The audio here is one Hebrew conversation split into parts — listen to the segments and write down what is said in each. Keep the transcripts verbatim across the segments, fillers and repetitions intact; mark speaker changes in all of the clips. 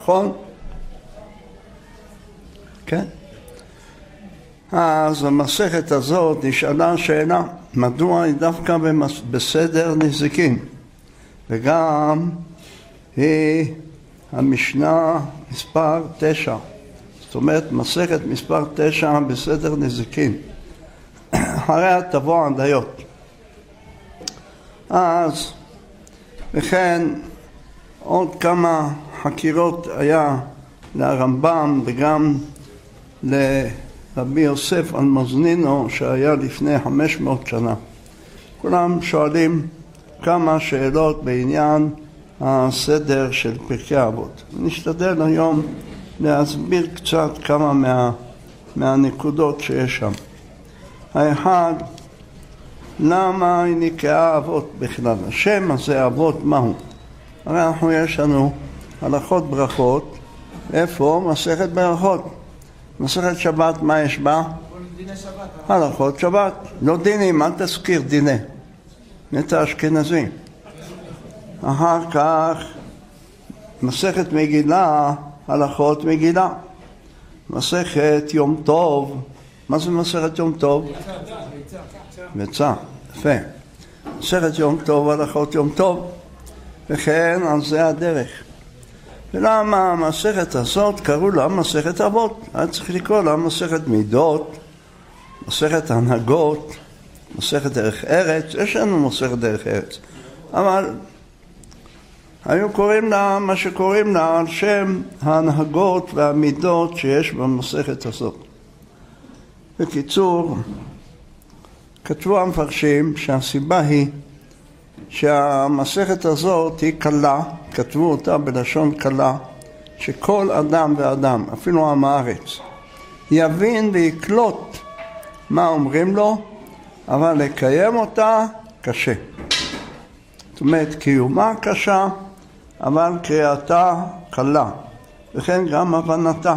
Speaker 1: נכון? כן? אז המסכת הזאת נשאלה שאלה, מדוע היא דווקא בסדר נזיקין? וגם היא המשנה מספר תשע, זאת אומרת מסכת מספר תשע בסדר נזיקין. אחריה תבוא עדיות. אז וכן עוד כמה חקירות היה לרמב"ם וגם לרבי יוסף אלמזנינו שהיה לפני חמש מאות שנה. כולם שואלים כמה שאלות בעניין הסדר של פרקי אבות. נשתדל היום להסביר קצת כמה מה, מהנקודות שיש שם. האחד, למה היא נקראה אבות בכלל? השם הזה אבות מהו? הרי אנחנו יש לנו הלכות ברכות. איפה? מסכת ברכות. מסכת שבת, מה יש בה?
Speaker 2: דיני שבת.
Speaker 1: הלכות שבת. לא דינים, אל תזכיר דיני. נטע אשכנזי. אחר כך מסכת מגילה, הלכות מגילה. מסכת יום טוב. מה זה מסכת יום טוב? ביצה. יפה. מסכת יום טוב, הלכות יום טוב. וכן, על זה הדרך. ולמה המסכת הזאת קראו לה מסכת אבות? היה צריך לקרוא לה מסכת מידות, מסכת הנהגות, מסכת דרך ארץ. יש לנו מסכת דרך ארץ. אבל היו קוראים לה מה שקוראים לה על שם ההנהגות והמידות שיש במסכת הזאת. בקיצור, כתבו המפרשים שהסיבה היא שהמסכת הזאת היא קלה, כתבו אותה בלשון קלה, שכל אדם ואדם, אפילו עם הארץ, יבין ויקלוט מה אומרים לו, אבל לקיים אותה קשה. זאת אומרת, קיומה קשה, אבל קריאתה קלה, וכן גם הבנתה.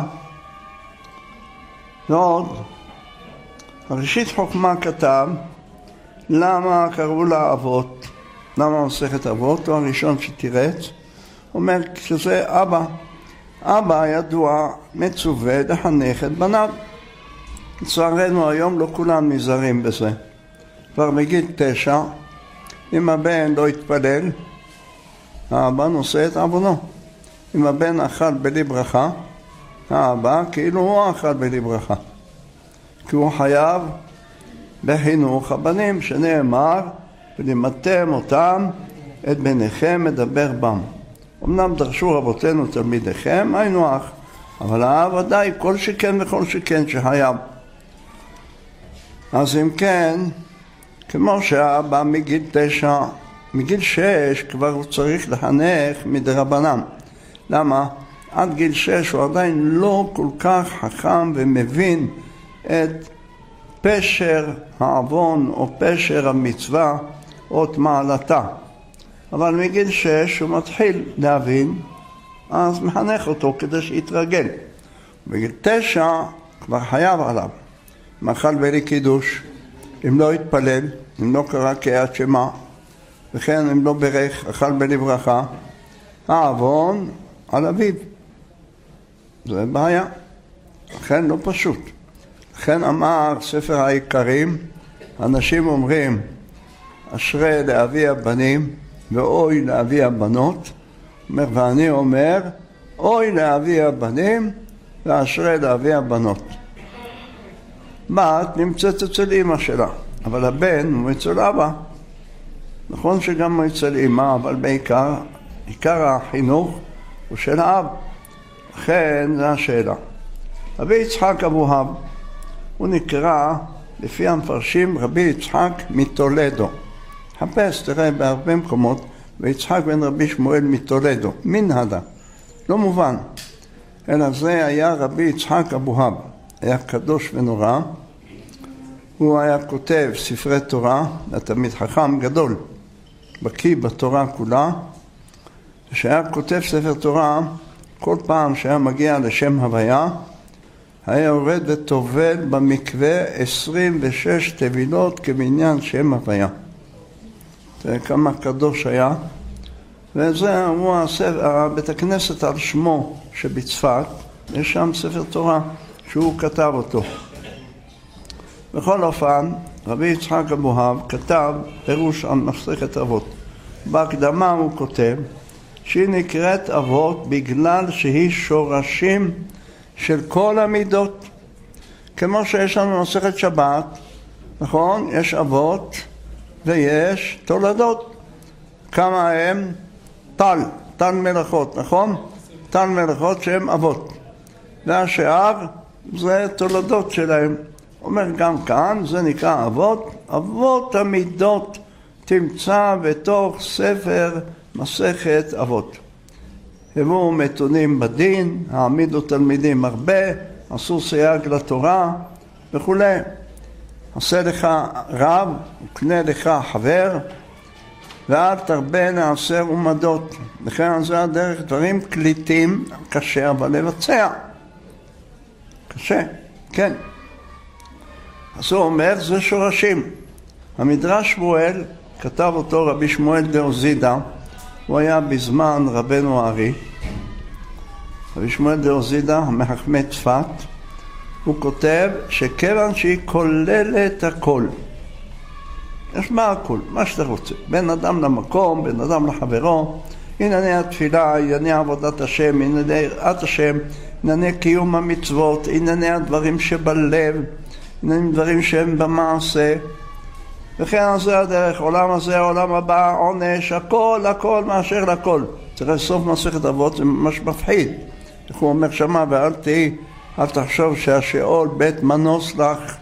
Speaker 1: ועוד, הראשית חוכמה כתב, למה קראו לה אבות? למה מסכת אבות? הוא הראשון שתירץ. אומר שזה אבא. אבא ידוע מצווה לחנך את בניו. לצערנו היום לא כולם נזהרים בזה. כבר מגיל תשע, אם הבן לא יתפלל, האבא נושא את עוונו. אם הבן אכל בלי ברכה, האבא כאילו הוא אכל בלי ברכה. כי הוא חייב בחינוך הבנים, שנאמר, ולימדתם אותם את בניכם מדבר בם. אמנם דרשו רבותינו תלמידיכם, היינו אח, אבל האב ודאי כל שכן וכל שכן שחייב. אז אם כן, כמו שהאבא מגיל תשע, מגיל שש כבר הוא צריך לחנך מדרבנן. למה? עד גיל שש הוא עדיין לא כל כך חכם ומבין את פשר העוון או פשר המצווה או את מעלתה. אבל מגיל שש הוא מתחיל להבין, אז מחנך אותו כדי שיתרגל. בגיל תשע כבר חייב עליו. מאכל בלי קידוש, אם לא יתפלל, אם לא קרא קריאת שמע, וכן אם לא ברך, אכל בלי ברכה, העוון על אביו. זה בעיה. לכן לא פשוט. לכן אמר ספר העיקרים, אנשים אומרים, אשרי לאבי הבנים ואוי לאבי הבנות, אומר, ואני אומר, אוי לאבי הבנים ואשרי לאבי הבנות. בת נמצאת אצל אמא שלה, אבל הבן הוא אצל אבא. נכון שגם הוא אצל אמא, אבל בעיקר, עיקר החינוך הוא של האב. לכן זו השאלה. רבי יצחק אבוהב, הוא נקרא לפי המפרשים רבי יצחק מטולדו. חפש, תראה בהרבה מקומות, ויצחק בן רבי שמואל מטולדו, מן הדה, לא מובן. אלא זה היה רבי יצחק אבוהב, היה קדוש ונורא. הוא היה כותב ספרי תורה, תלמיד חכם גדול, בקיא בתורה כולה. כשהיה כותב ספר תורה, כל פעם שהיה מגיע לשם הוויה, היה יורד וטובל במקווה עשרים ושש טבילות כבניין שם הוויה. תראה כמה קדוש היה. וזה הוא הספר, בית הכנסת על שמו שבצפת, יש שם ספר תורה שהוא כתב אותו. בכל אופן, רבי יצחק אבוהב כתב פירוש על מסכת אבות. בהקדמה הוא כותב שהיא נקראת אבות בגלל שהיא שורשים של כל המידות. כמו שיש לנו מסכת שבת, נכון? יש אבות ויש תולדות. כמה הם? טל, טל מלאכות, נכון? טל מלאכות שהם אבות. והשאר זה תולדות שלהם. אומר גם כאן, זה נקרא אבות. אבות המידות תמצא בתוך ספר מסכת אבות. הביאו מתונים בדין, העמידו תלמידים הרבה, עשו סייג לתורה וכו'. עשה לך רב, וקנה לך חבר, ואל תרבה נעשר ומדות. לכן זה הדרך, דברים קליטים, קשה אבל לבצע. קשה, כן. אז הוא אומר, זה שורשים. המדרש שמואל, כתב אותו רבי שמואל דאוזידה, הוא היה בזמן רבנו הארי. רבי שמואל דאוזידה, מחכמי צפת, הוא כותב שכיוון שהיא כוללת הכל. יש מה הכל, מה שאתה רוצה. בין אדם למקום, בין אדם לחברו, ענייני התפילה, ענייני עבודת השם, ענייני יראת השם, ענייני קיום המצוות, ענייני הדברים שבלב, ענייני דברים שהם במעשה. וכן זה הדרך, עולם הזה, עולם הבא, עונש, הכל, הכל, מאשר לכל. צריך לסוף מסכת אבות, זה ממש מפחיד. איך הוא אומר שמה, ואל תהי, אל תחשוב שהשאול בית מנוס לך.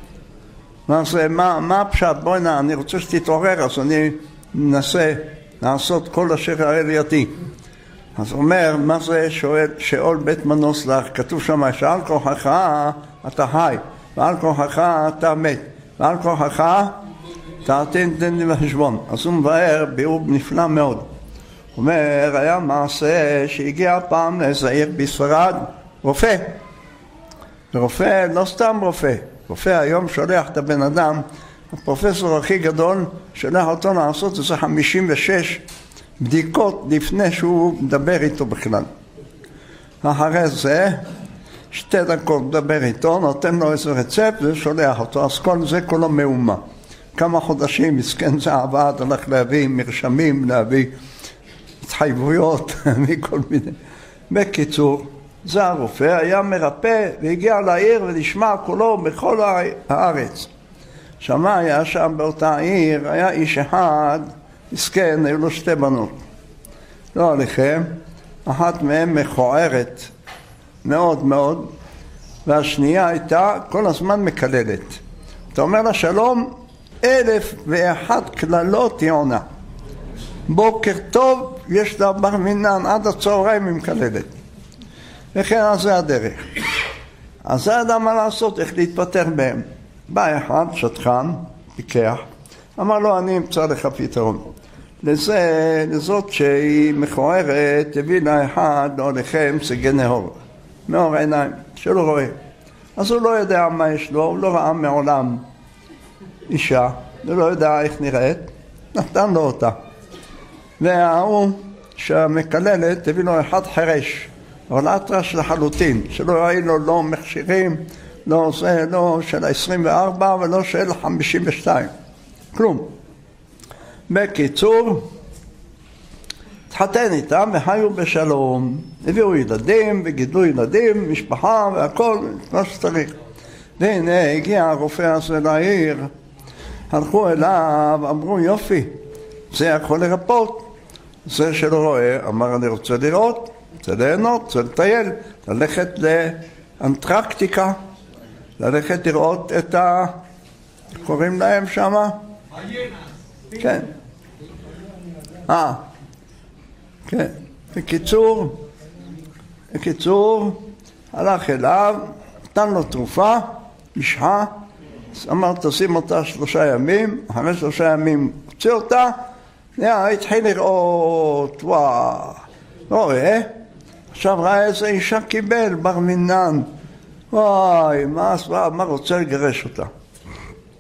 Speaker 1: מה זה, מה, מה הפשט? בואי נע, אני רוצה שתתעורר, אז אני מנסה לעשות כל אשר היה לידי. אז הוא אומר, מה זה שואל, שאול בית מנוס לך? כתוב שם, שעל כוחך אתה חי, ועל כוחך אתה מת, ועל כוחך תעתין תן לי בחשבון. אז הוא מבאר ביאור נפלא מאוד. הוא אומר, היה מעשה שהגיע פעם לאיזה עיר בספרד, רופא. ורופא, לא סתם רופא. רופא היום שולח את הבן אדם, הפרופסור הכי גדול, שולח אותו לעשות איזה חמישים ושש בדיקות לפני שהוא מדבר איתו בכלל. אחרי זה, שתי דקות מדבר איתו, נותן לו איזה רצפט ושולח אותו. אז כל זה כולו מאומה. כמה חודשים מסכן זה עבד, הלך להביא מרשמים, להביא התחייבויות, מכל מיני. בקיצור, זה הרופא, היה מרפא והגיע לעיר ונשמע כולו בכל הארץ. שמה היה שם באותה עיר, היה איש אחד, מסכן, היו לו שתי בנות. לא עליכם, אחת מהן מכוערת מאוד מאוד, והשנייה הייתה כל הזמן מקללת. אתה אומר לה שלום, אלף ואחת כללות היא עונה. בוקר טוב, יש לה בר מינן, עד הצהריים היא מקללת. וכן, אז זה הדרך. אז זה ידע מה לעשות, איך להתפטר בהם. בא אחד, שטחן, פיקח, אמר לו, אני אמצא לך פתרון. לזה, לזאת שהיא מכוערת, הביא לה אחד, לא לכם, סגי נהור. מאור עיניים, שלא רואה. אז הוא לא יודע מה יש לו, הוא לא ראה מעולם אישה, הוא לא יודע איך נראית, נתן לו אותה. והוא שהמקללת הביא לו אחד חרש, אבל אטרש לחלוטין, שלא ראי לו לא מכשירים, לא זה, לא של עשרים וארבע ולא של חמישים ושתיים, כלום. בקיצור, התחתן איתם וחיו בשלום, הביאו ילדים וגידלו ילדים, משפחה והכל, מה שצריך. והנה הגיע הרופא הזה לעיר, הלכו אליו, אמרו יופי, זה יכול לרפות. זה שלא רואה, אמר אני רוצה לראות, רוצה ליהנות, רוצה לטייל, ללכת לאנטרקטיקה, ללכת לראות את ה... קוראים להם שמה? כן. אה, כן. בקיצור, בקיצור, הלך אליו, נתן לו תרופה, משחה, אמר תשים אותה שלושה ימים, אחרי שלושה ימים הוציא אותה, התחיל לראות, וואו, לא רואה, עכשיו ראה איזה אישה קיבל, בר מינן, וואי, מה, מה רוצה לגרש אותה?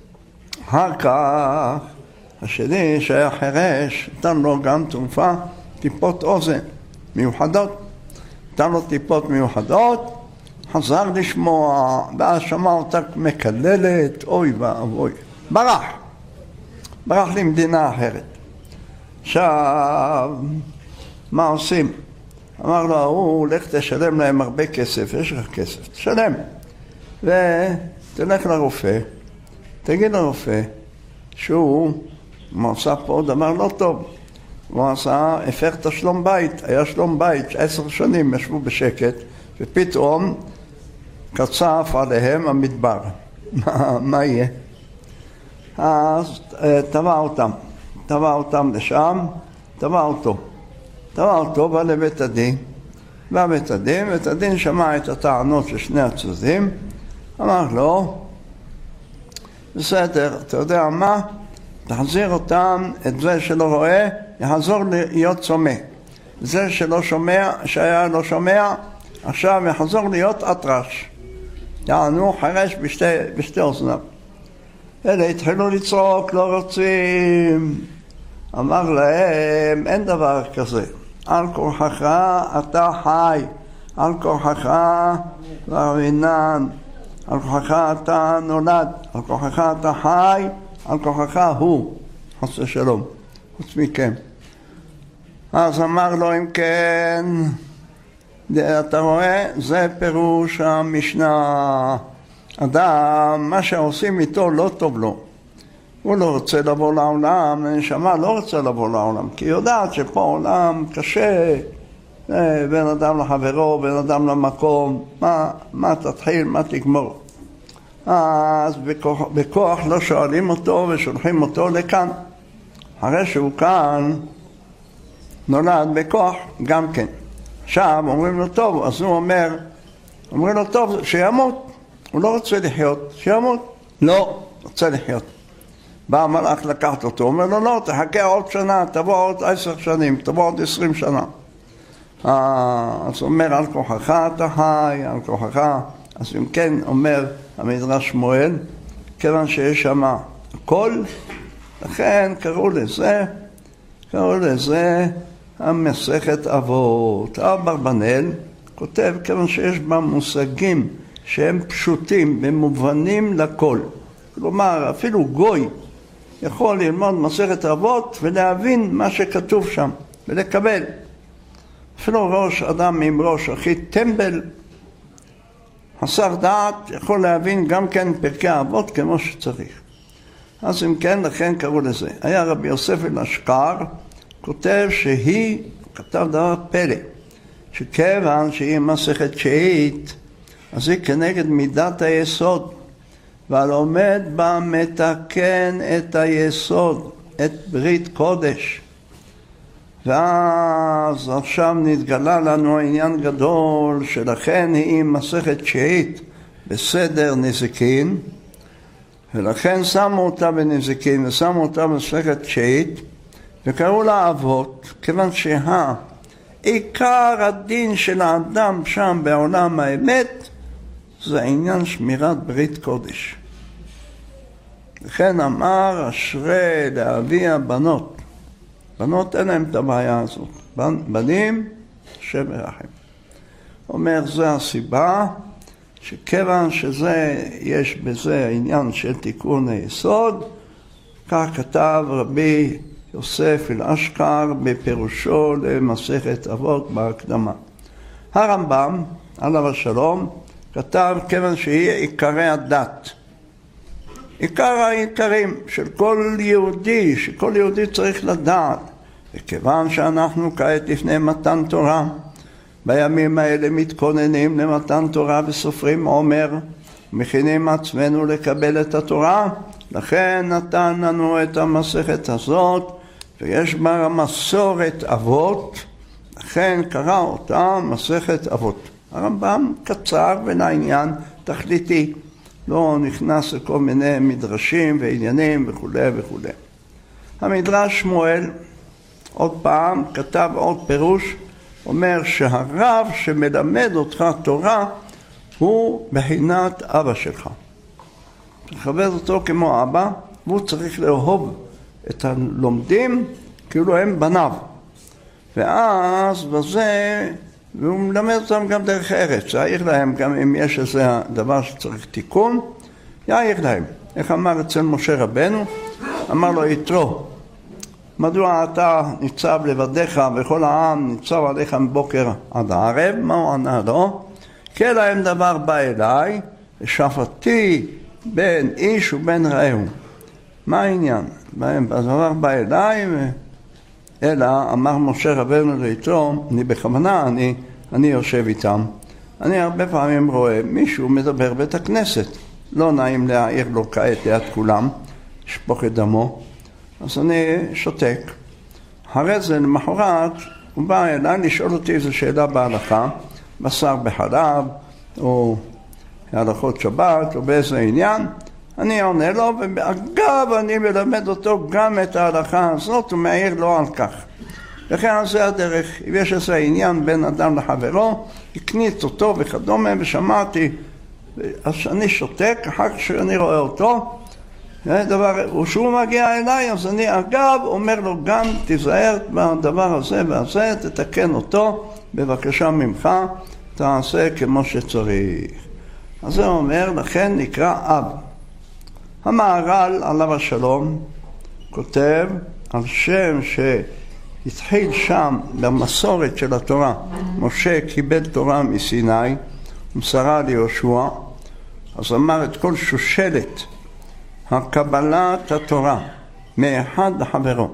Speaker 1: אחר כך, השני שהיה חרש, נתן לו גם תרופה, טיפות אוזן מיוחדות, נתן לו טיפות מיוחדות, חזר לשמוע, ואז שמע אותה מקללת, אוי ואבוי, ברח, ברח למדינה אחרת. עכשיו, מה עושים? אמר לו, הוא, לך תשלם להם הרבה כסף, יש לך כסף, תשלם. ותלך לרופא, תגיד לרופא שהוא עשה פה דבר לא טוב. הוא עשה, הפך את השלום בית, היה שלום בית, עשר שנים ישבו בשקט, ופתאום קצף עליהם המדבר. מה, מה יהיה? אז תבע אותם, תבע אותם לשם, תבע אותו. תבע אותו, בא לבית הדין, בא בית הדין, בית הדין שמע את הטענות של שני הצדדים, אמר לו, בסדר, אתה יודע מה? תחזיר אותם, את זה שלא רואה, יחזור להיות צומא. זה שלא שומע, שהיה לא שומע, עכשיו יחזור להיות אטרש. יענו חרש בשתי, בשתי אוזניו. אלה התחילו לצעוק, לא רוצים. אמר להם, אין דבר כזה. על כוחך אתה חי, על כוחך ורענן, על כוחך אתה נולד, על כוחך אתה חי, על כוחך הוא, חס ושלום, חוץ מכם. אז אמר לו, אם כן, אתה רואה, זה פירוש המשנה. אדם, מה שעושים איתו לא טוב לו. הוא לא רוצה לבוא לעולם, הנשמה לא רוצה לבוא לעולם, כי היא יודעת שפה עולם קשה, בין אדם לחברו, בין אדם למקום, מה, מה תתחיל, מה תגמור. אז בכוח, בכוח לא שואלים אותו ושולחים אותו לכאן. אחרי שהוא כאן, נולד בכוח גם כן. עכשיו אומרים לו טוב, אז הוא אומר, אומרים לו טוב, שימות. הוא לא רוצה לחיות, שימות. לא, רוצה לחיות. בא המלאך לקחת אותו, אומר לו לא, תחכה עוד שנה, תבוא עוד עשר שנים, תבוא עוד עשרים שנה. אז אומר, על כוחך אתה חי, על כוחך. אז אם כן אומר המדרש שמואל, כיוון שיש שם הכל, לכן קראו לזה, קראו לזה המסכת אבות. אברבנאל כותב, כיוון שיש בה מושגים שהם פשוטים ומובנים לכל. כלומר, אפילו גוי יכול ללמוד מסכת אבות ולהבין מה שכתוב שם ולקבל. אפילו ראש אדם עם ראש הכי טמבל, חסר דעת, יכול להבין גם כן פרקי האבות כמו שצריך. אז אם כן, לכן קראו לזה. היה רבי יוסף אלאשקר, כותב שהיא, כתב דבר פלא, שכיוון שהיא מסכת תשיעית, אז היא כנגד מידת היסוד, והלומד בה מתקן את היסוד, את ברית קודש. ואז עכשיו נתגלה לנו עניין גדול, שלכן היא מסכת תשיעית בסדר נזיקין, ולכן שמו אותה בנזיקין ושמו אותה במסכת תשיעית, וקראו לה אבות, כיוון שהעיקר הדין של האדם שם בעולם האמת, זה עניין שמירת ברית קודש. לכן אמר אשרי לאבי הבנות, בנות אין להם את הבעיה הזאת, בנים השם ירחם. אומר, זה הסיבה שכיוון שזה, יש בזה עניין של תיקון היסוד, כך כתב רבי יוסף אלאשקר בפירושו למסכת אבות בהקדמה. הרמב"ם, עליו השלום, כתב כיוון שהיא עיקרי הדת. עיקר העיקרים של כל יהודי, שכל יהודי צריך לדעת. וכיוון שאנחנו כעת לפני מתן תורה, בימים האלה מתכוננים למתן תורה וסופרים עומר, מכינים עצמנו לקבל את התורה, לכן נתן לנו את המסכת הזאת, ויש בה מסורת אבות, לכן קרא אותה מסכת אבות. הרמב"ם קצר ולעניין תכליתי, לא נכנס לכל מיני מדרשים ועניינים וכו' וכו'. המדרש שמואל עוד פעם כתב עוד פירוש, אומר שהרב שמלמד אותך תורה הוא בחינת אבא שלך. תכבד אותו כמו אבא, והוא צריך לאהוב את הלומדים כאילו הם בניו. ואז בזה, והוא מלמד אותם גם דרך ארץ, יעיר להם גם אם יש איזה דבר שצריך תיקון, יעיר להם. איך אמר אצל משה רבנו? אמר לו יתרו, מדוע אתה ניצב לבדיך וכל העם ניצב עליך מבוקר עד הערב? מה הוא ענה לו? כי להם דבר בא אליי, ושפטתי בין איש ובין רעהו. מה העניין? הדבר בא אליי, אלא אמר משה רבנו ליתרו, אני בכוונה, אני, אני יושב איתם. אני הרבה פעמים רואה מישהו מדבר בית הכנסת. לא נעים להעיר לו כעת ליד כולם, לשפוך את דמו. אז אני שותק. אחרי זה למחרת הוא בא אליי לשאול אותי איזו שאלה בהלכה, בשר בחלב, או הלכות שבת, או באיזה עניין. אני עונה לו, ואגב אני מלמד אותו גם את ההלכה הזאת, ומעיר לו על כך. לכן זה הדרך, אם יש איזה עניין בין אדם לחברו, הקנית אותו וכדומה, ושמעתי, אז אני שותק, אחר כך שאני רואה אותו, דבר, ושהוא מגיע אליי, אז אני אגב אומר לו גם תיזהר בדבר הזה והזה, תתקן אותו, בבקשה ממך, תעשה כמו שצריך. אז זה אומר, לכן נקרא אב. המהר"ל עליו השלום כותב על שם שהתחיל שם במסורת של התורה. משה קיבל תורה מסיני, מסרה ליהושע, אז אמר את כל שושלת הקבלת התורה מאחד לחברו.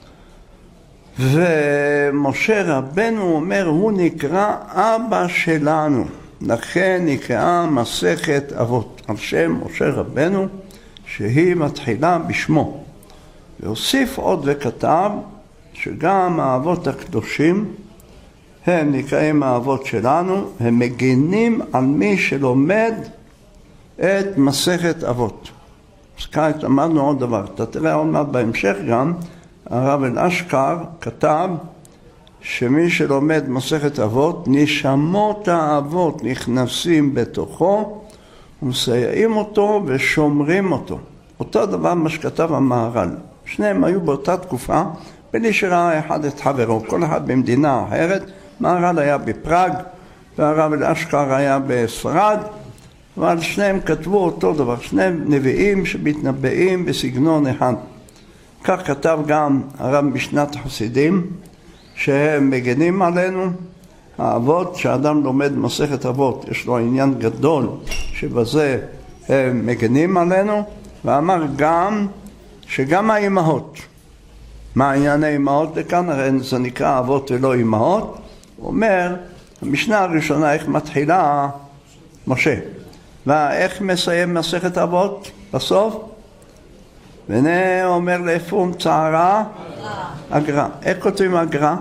Speaker 1: ומשה רבנו אומר, הוא נקרא אבא שלנו, לכן נקראה מסכת אבות, על שם משה רבנו, שהיא מתחילה בשמו. והוסיף עוד וכתב שגם האבות הקדושים הם נקראים האבות שלנו, הם מגינים על מי שלומד את מסכת אבות. אז כעת למדנו עוד דבר, אתה תראה עוד מעט בהמשך גם, הרב אל-אשכר כתב שמי שלומד מסכת אבות, נשמות האבות נכנסים בתוכו, ומסייעים אותו ושומרים אותו. אותו דבר מה שכתב המהר"ל. שניהם היו באותה תקופה, בלי שראה אחד את חברו, כל אחד במדינה אחרת. מהר"ל היה בפראג, והרב אל-אשכר היה בספרד, אבל שניהם כתבו אותו דבר, שניהם נביאים שמתנבאים בסגנון אחד. כך כתב גם הרב משנת החסידים, שהם מגנים עלינו, האבות, שאדם לומד מסכת אבות, יש לו עניין גדול שבזה הם מגנים עלינו, ואמר גם שגם האימהות, מה עניין האימהות לכאן? הרי זה נקרא אבות ולא אימהות. הוא אומר, המשנה הראשונה איך מתחילה משה, ואיך מסיים מסכת אבות בסוף? והנה אומר לפום צערה אגרה. איך כותבים אגרה?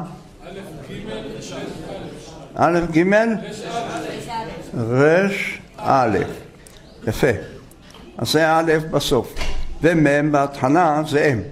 Speaker 1: א' ג' רש א'. יפה. אז זה א' בסוף, ומ' בהתחלה זה אם.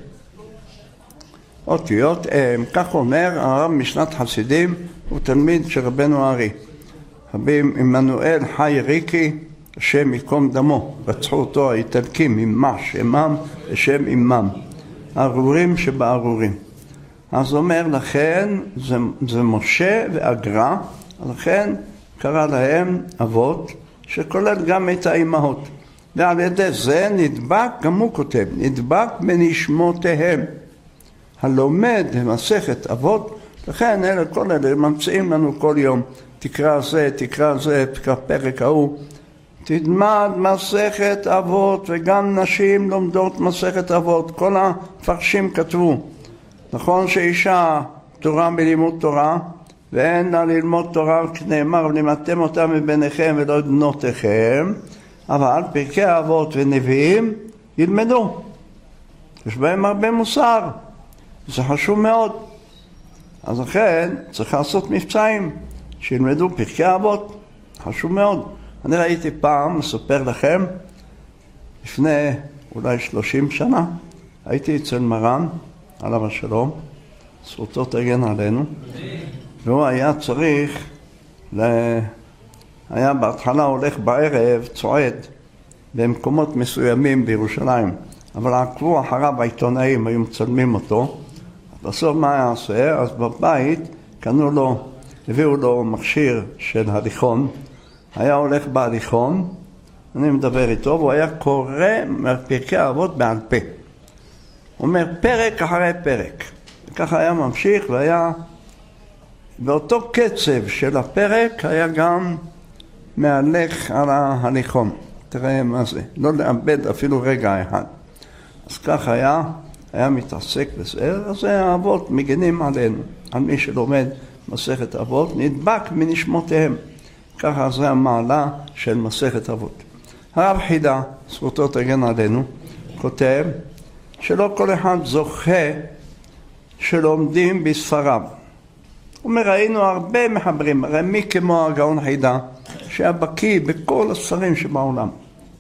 Speaker 1: אותיות אם. כך אומר הרב משנת חסידים, הוא תלמיד של רבנו הארי, רבי עמנואל חי ריקי, השם יקום דמו. רצחו אותו האיטלקים ממש, אמם השם אמם, הארורים שבארורים. אז אומר לכן זה, זה משה ואגרה, לכן קרא להם אבות, שכולל גם את האימהות. ועל ידי זה נדבק, גם הוא כותב, נדבק בנשמותיהם. הלומד מסכת אבות, לכן אלה כל אלה ממציאים לנו כל יום, תקרא זה, תקרא זה, תקרא פרק ההוא. תלמד מסכת אבות, וגם נשים לומדות מסכת אבות, כל המפרשים כתבו. נכון שאישה תורה בלימוד תורה, ואין לה ללמוד תורה, נאמר, ולימדתם אותה מביניכם ולא את בנותיכם, אבל פרקי אבות ונביאים ילמדו. יש בהם הרבה מוסר, זה חשוב מאוד. אז לכן צריך לעשות מבצעים, שילמדו פרקי אבות, חשוב מאוד. אני ראיתי פעם, מספר לכם, לפני אולי שלושים שנה, הייתי אצל מרן, עליו השלום, זכותו תגן עלינו, והוא היה צריך, לה... היה בהתחלה הולך בערב, צועד, במקומות מסוימים בירושלים, אבל עקבו אחריו העיתונאים, היו מצלמים אותו. בסוף מה יעשה? אז בבית קנו לו, הביאו לו מכשיר של הליכון, היה הולך בהליכון, אני מדבר איתו, והוא היה קורא מפרקי האבות בעל פה. הוא אומר פרק אחרי פרק. וככה היה ממשיך, והיה באותו קצב של הפרק היה גם מהלך על ההליכון. תראה מה זה, לא לאבד אפילו רגע אחד. אז כך היה, היה מתעסק בזה, אז האבות מגנים עלינו, על מי שלומד מסכת אבות, נדבק מנשמותיהם. ככה זה המעלה של מסכת אבות. הרב חידה, זכותו תגן עלינו, כותב שלא כל אחד זוכה שלומדים בספריו. הוא אומר, ראינו הרבה מחברים, הרי מי כמו הגאון חידה, שהיה בקיא בכל הספרים שבעולם.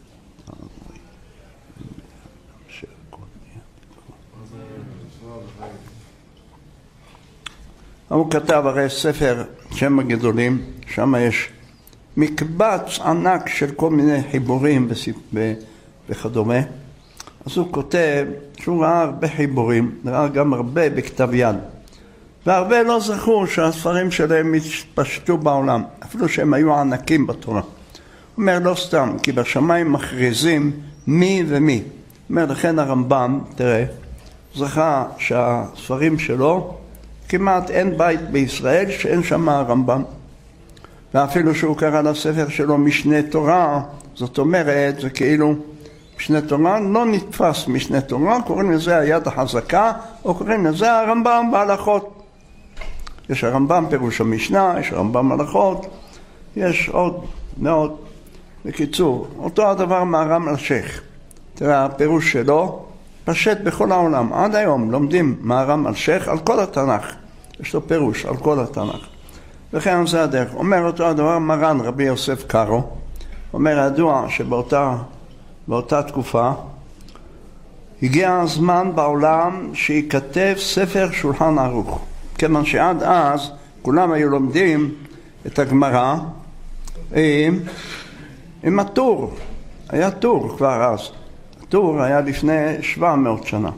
Speaker 1: הוא כתב הרי ספר שם הגדולים, שם יש מקבץ ענק של כל מיני חיבורים וכדומה. אז הוא כותב שהוא ראה הרבה חיבורים, ראה גם הרבה בכתב יד. והרבה לא זכו שהספרים שלהם התפשטו בעולם, אפילו שהם היו ענקים בתורה. הוא אומר לא סתם, כי בשמיים מכריזים מי ומי. הוא אומר לכן הרמב"ם, תראה, זכה שהספרים שלו, כמעט אין בית בישראל שאין שם הרמב"ם. ואפילו שהוא קרא לספר שלו משנה תורה, זאת אומרת, זה כאילו משנה תורה לא נתפס משנה תורה, קוראים לזה היד החזקה, או קוראים לזה הרמב"ם בהלכות. יש הרמב"ם פירוש המשנה, יש הרמב"ם הלכות, יש עוד מאוד. בקיצור, אותו הדבר מהר"ם אלשיך. תראה, הפירוש שלו פשט בכל העולם. עד היום לומדים מהר"ם אלשיך על כל התנ"ך. יש לו פירוש על כל התנ"ך. וכן זה הדרך. אומר אותו הדבר מרן רבי יוסף קארו. אומר, ידוע שבאותה באותה תקופה הגיע הזמן בעולם שיכתב ספר שולחן ערוך. כיוון שעד אז כולם היו לומדים את הגמרא עם, עם הטור. היה טור כבר אז. הטור היה לפני שבע מאות שנה.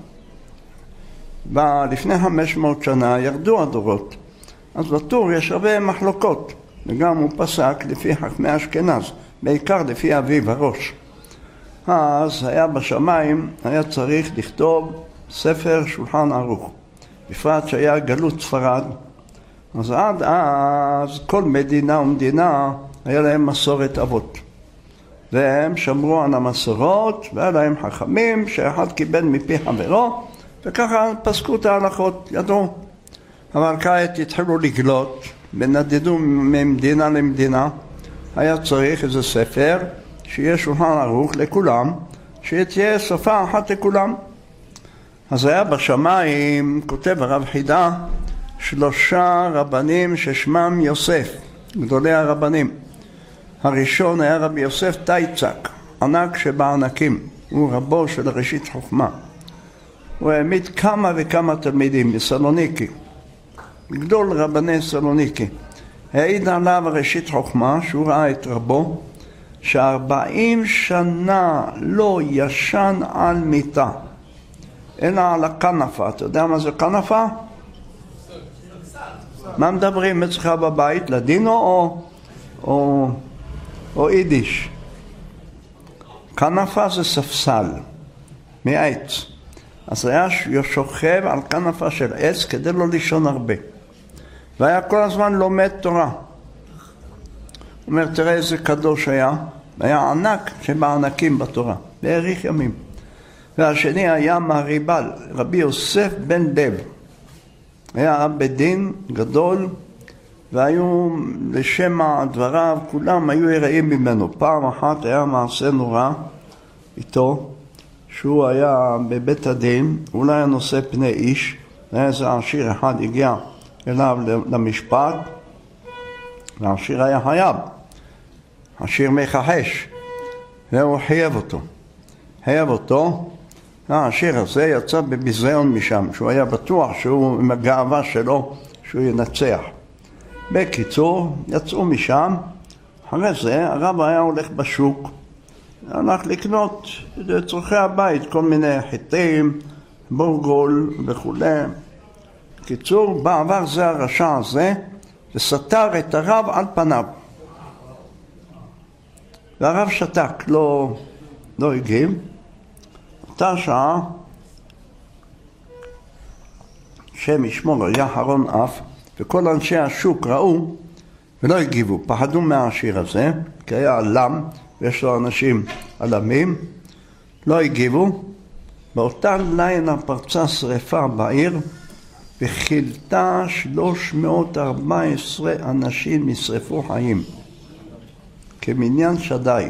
Speaker 1: ולפני חמש מאות שנה ירדו הדורות. אז בטור יש הרבה מחלוקות. וגם הוא פסק לפי חכמי אשכנז, בעיקר לפי אביו הראש. אז היה בשמיים, היה צריך לכתוב ספר שולחן ערוך. בפרט שהיה גלות ספרד. אז עד אז כל מדינה ומדינה היה להם מסורת אבות. והם שמרו על המסורות, והיה להם חכמים שאחד קיבל מפי חברו, וככה פסקו את ההלכות, ידעו. אבל כעת התחילו לגלות, ונדדו ממדינה למדינה, היה צריך איזה ספר, שיהיה שולחן ערוך לכולם, שתהיה שפה אחת לכולם. אז היה בשמיים, כותב הרב חידה, שלושה רבנים ששמם יוסף, גדולי הרבנים. הראשון היה רבי יוסף טייצק, ענק שבענקים, הוא רבו של ראשית חוכמה. הוא העמיד כמה וכמה תלמידים בסלוניקי, גדול רבני סלוניקי. העיד עליו ראשית חוכמה, שהוא ראה את רבו, שארבעים שנה לא ישן על מיטה, אלא על הכנפה. אתה יודע מה זה כנפה? מה מדברים אצלך בבית? לדינו או, או, או יידיש? כנפה זה ספסל, מעץ. אז היה שוכב על כנפה של עץ כדי לא לישון הרבה. והיה כל הזמן לומד תורה. הוא אומר, תראה איזה קדוש היה. היה ענק שבענקים בתורה, בעריך ימים. והשני היה מהריבל, רבי יוסף בן לב. היה רב בית דין גדול, והיו לשמע דבריו, כולם היו יראים ממנו. פעם אחת היה מעשה נורא איתו, שהוא היה בבית הדין, אולי היה נושא פני איש, היה איזה עשיר אחד הגיע אליו למשפט, והעשיר היה חייב, עשיר מכחש, והוא חייב אותו. חייב אותו, העשיר הזה יצא בביזיון משם, שהוא היה בטוח שהוא עם הגאווה שלו, שהוא ינצח. בקיצור, יצאו משם, אחרי זה הרב היה הולך בשוק, הלך לקנות לצורכי הבית, כל מיני חיטים, בורגול וכו'. בקיצור, בעבר זה הרשע הזה, וסתר את הרב על פניו. והרב שתק, לא, לא הגיב. אותה שעה, שם ישמור, היה חרון אף, וכל אנשי השוק ראו ולא הגיבו, פחדו מהשיר הזה, כי היה עלם, ויש לו אנשים עלמים, לא הגיבו. באותה לילה פרצה שריפה בעיר, וחילתה שלוש מאות וארבע עשרה אנשים נשרפו חיים, כמניין שדי.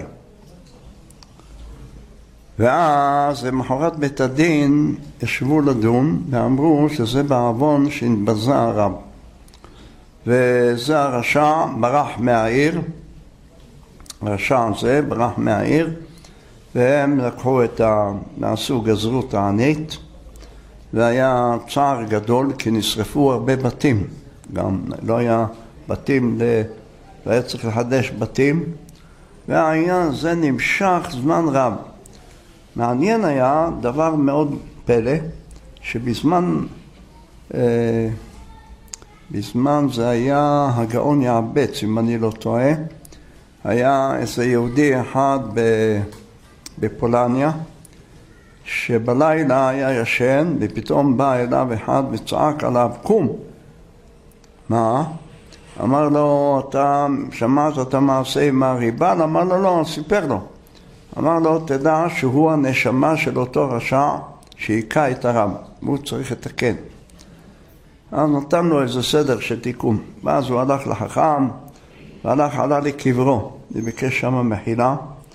Speaker 1: ואז למחרת בית הדין ישבו לדון, ואמרו שזה בעוון שנתבזה הרב. וזה הרשע ברח מהעיר, הרשע הזה ברח מהעיר, והם לקחו את ה... נעשו גזרו תענית, והיה צער גדול כי נשרפו הרבה בתים, גם לא היה בתים, ל... והיה צריך לחדש בתים, והעניין הזה נמשך זמן רב. מעניין היה דבר מאוד פלא, שבזמן אה, בזמן זה היה הגאון יעבץ, אם אני לא טועה, היה איזה יהודי אחד בפולניה, שבלילה היה ישן, ופתאום בא אליו אחד וצעק עליו, קום. מה? אמר לו, אתה שמעת את המעשה עם הריבל? אמר לו, לא, סיפר לו. אמר לו, תדע שהוא הנשמה של אותו רשע שהיכה את הרב, והוא צריך לתקן. אז נתן לו איזה סדר של תיקון. ואז הוא הלך לחכם, והלך עלה לקברו, וביקש שם מחילה.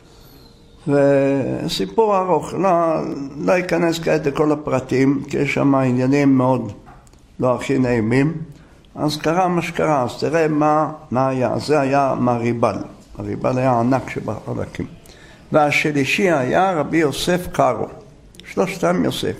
Speaker 1: וסיפור ארוך, לא, לא ייכנס כעת לכל הפרטים, כי יש שם עניינים מאוד לא הכי נעימים. אז קרה מה שקרה, אז תראה מה, מה היה. זה היה מהריבל. הריבל היה ענק שבחלקים. והשלישי היה רבי יוסף קארו. שלושתם יוסף.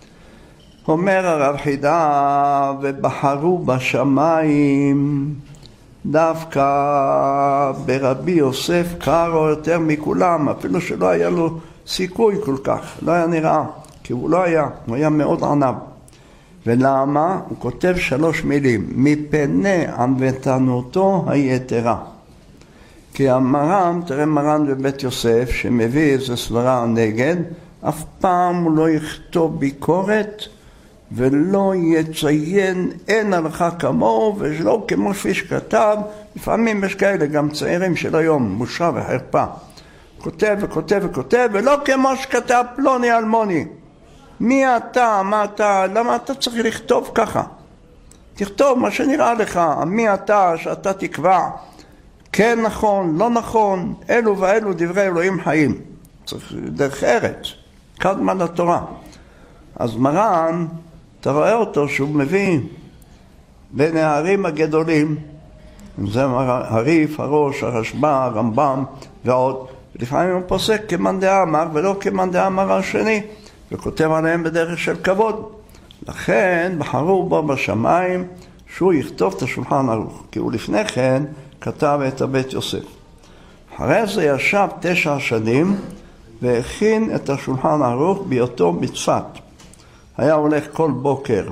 Speaker 1: אומר הרב חידה, ובחרו בשמיים דווקא ברבי יוסף קארו יותר מכולם, אפילו שלא היה לו סיכוי כל כך, לא היה נראה, כי הוא לא היה, הוא היה מאוד ענב. ולמה? הוא כותב שלוש מילים, מפני ענוותנותו היתרה. כי המרן, תראה מרן בבית יוסף, שמביא איזו סברה נגד, אף פעם הוא לא יכתוב ביקורת, ולא יציין אין הלכה כמוהו, ולא כמו שפיש כתב, לפעמים יש כאלה גם צעירים של היום, בושה וחרפה. כותב וכותב וכותב, ולא כמו שכתב פלוני אלמוני. מי אתה, מה אתה, למה אתה צריך לכתוב ככה? תכתוב מה שנראה לך, מי אתה, שאתה תקבע, כן נכון, לא נכון, אלו ואלו דברי אלוהים חיים. צריך דרך ארץ, קדמה לתורה. אז מרן, אתה רואה אותו שהוא מביא בין הערים הגדולים, זה הריף, הראש, הרשב"א, הרמב"ם ועוד, לפעמים הוא פוסק כמאן דאמר ולא כמאן דאמר השני, וכותב עליהם בדרך של כבוד. לכן בחרו בו בשמיים שהוא יכתוב את השולחן ערוך, כי הוא לפני כן כתב את הבית יוסף. אחרי זה ישב תשע שנים והכין את השולחן ערוך בהיותו בצפת. היה הולך כל בוקר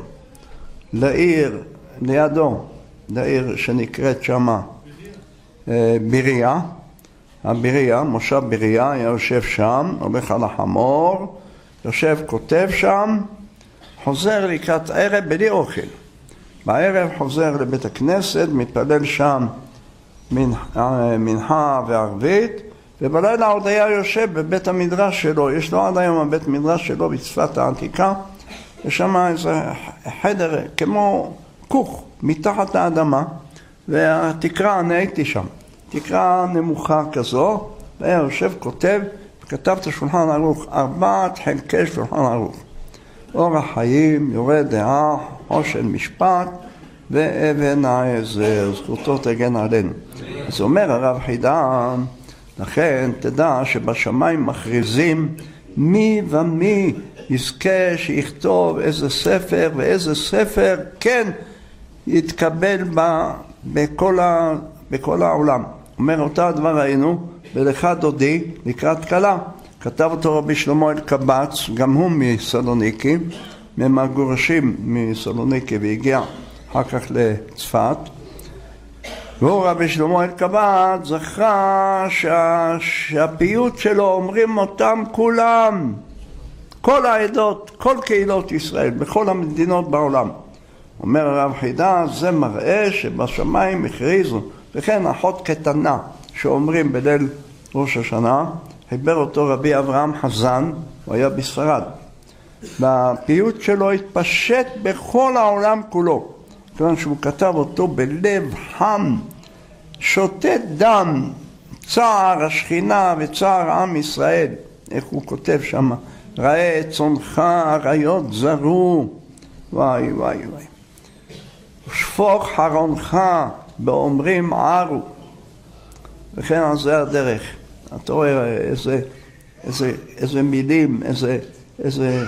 Speaker 1: לעיר לידו, לעיר שנקראת שמה ביריה, הביריה, מושב ביריה, היה יושב שם, הולך על החמור, יושב, כותב שם, חוזר לקראת ערב בלי אוכל. בערב חוזר לבית הכנסת, מתפלל שם מנחה וערבית, ובלילה עוד היה יושב בבית המדרש שלו. יש לו עד היום הבית מדרש שלו בצפת העתיקה, יש שם איזה חדר כמו כוך מתחת לאדמה, והתקרה, אני הייתי שם, תקרה נמוכה כזו, והיה יושב, כותב, וכתב את השולחן ערוך, ארבעת חלקי שולחן ערוך. אורח חיים, יורה דעה, חושן משפט, ואבן העזר, זכותו תגן עלינו. אז אומר הרב חידן, לכן תדע שבשמיים מכריזים מי ומי יזכה שיכתוב איזה ספר ואיזה ספר כן יתקבל בה בכל, ה, בכל העולם. אומר אותה הדבר ראינו בלך דודי לקראת כלה, כתב אותו רבי שלמה אלקבץ, גם הוא מסלוניקי, ממגורשים מסלוניקי והגיע אחר כך לצפת. והוא רבי שלמה אלקבץ זכה שה, שהפיוט שלו אומרים אותם כולם, כל העדות, כל קהילות ישראל, בכל המדינות בעולם. אומר הרב חידה, זה מראה שבשמיים הכריזו, וכן אחות קטנה שאומרים בליל ראש השנה, חיבר אותו רבי אברהם חזן, הוא היה בספרד. והפיוט שלו התפשט בכל העולם כולו, כיוון שהוא כתב אותו בלב חם, שותת דם, צער השכינה וצער עם ישראל. איך הוא כותב שם? ראה את צונך אריות זרו, וואי וואי וואי. שפוך חרונך באומרים ערו. וכן על זה הדרך. אתה רואה איזה, איזה, איזה מילים, איזה, איזה...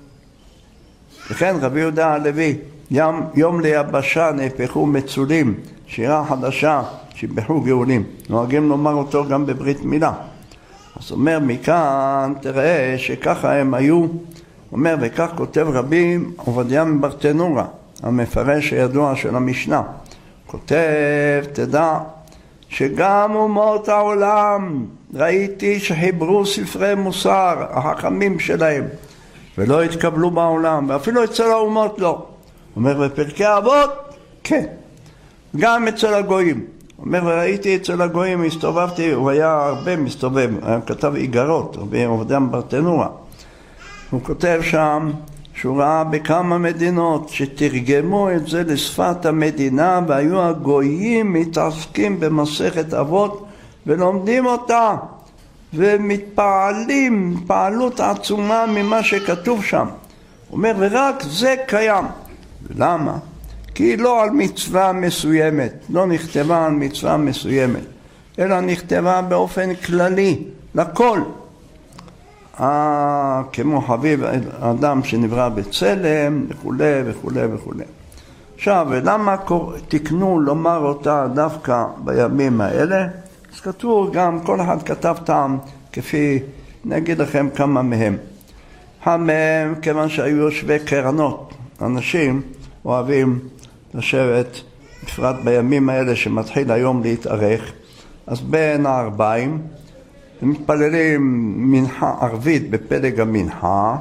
Speaker 1: וכן רבי יהודה הלוי, יום, יום ליבשה נהפכו מצולים, שירה חדשה, שיבחו גאולים. נוהגים לומר אותו גם בברית מילה. אז אומר מכאן, תראה שככה הם היו, אומר וכך כותב רבי עובדיה מברטנורה, המפרש הידוע של המשנה. כותב, תדע, שגם אומות העולם ראיתי שחיברו ספרי מוסר, החכמים שלהם, ולא התקבלו בעולם, ואפילו אצל האומות לא. אומר בפרקי אבות, כן, גם אצל הגויים. אומר וראיתי אצל הגויים, הסתובבתי, הוא היה הרבה מסתובב, הוא כתב איגרות, רבי עובדיה מברטנורה. הוא כותב שם שהוא ראה בכמה מדינות שתרגמו את זה לשפת המדינה, והיו הגויים מתעסקים במסכת אבות ולומדים אותה ומתפעלים פעלות עצומה ממה שכתוב שם. הוא אומר ורק זה קיים. למה? כי לא על מצווה מסוימת, לא נכתבה על מצווה מסוימת, אלא נכתבה באופן כללי, לכל. אה, כמו חביב אדם שנברא בצלם, וכו' וכו' וכו'. עכשיו, ולמה תקנו לומר אותה דווקא בימים האלה? אז כתוב גם, כל אחד כתב טעם, כפי, נגיד לכם כמה מהם. המהם, כיוון שהיו יושבי קרנות, אנשים אוהבים לשבת, בפרט בימים האלה שמתחיל היום להתארך, אז בין הארבעים, הם מתפללים מנחה ערבית בפלג המנחה,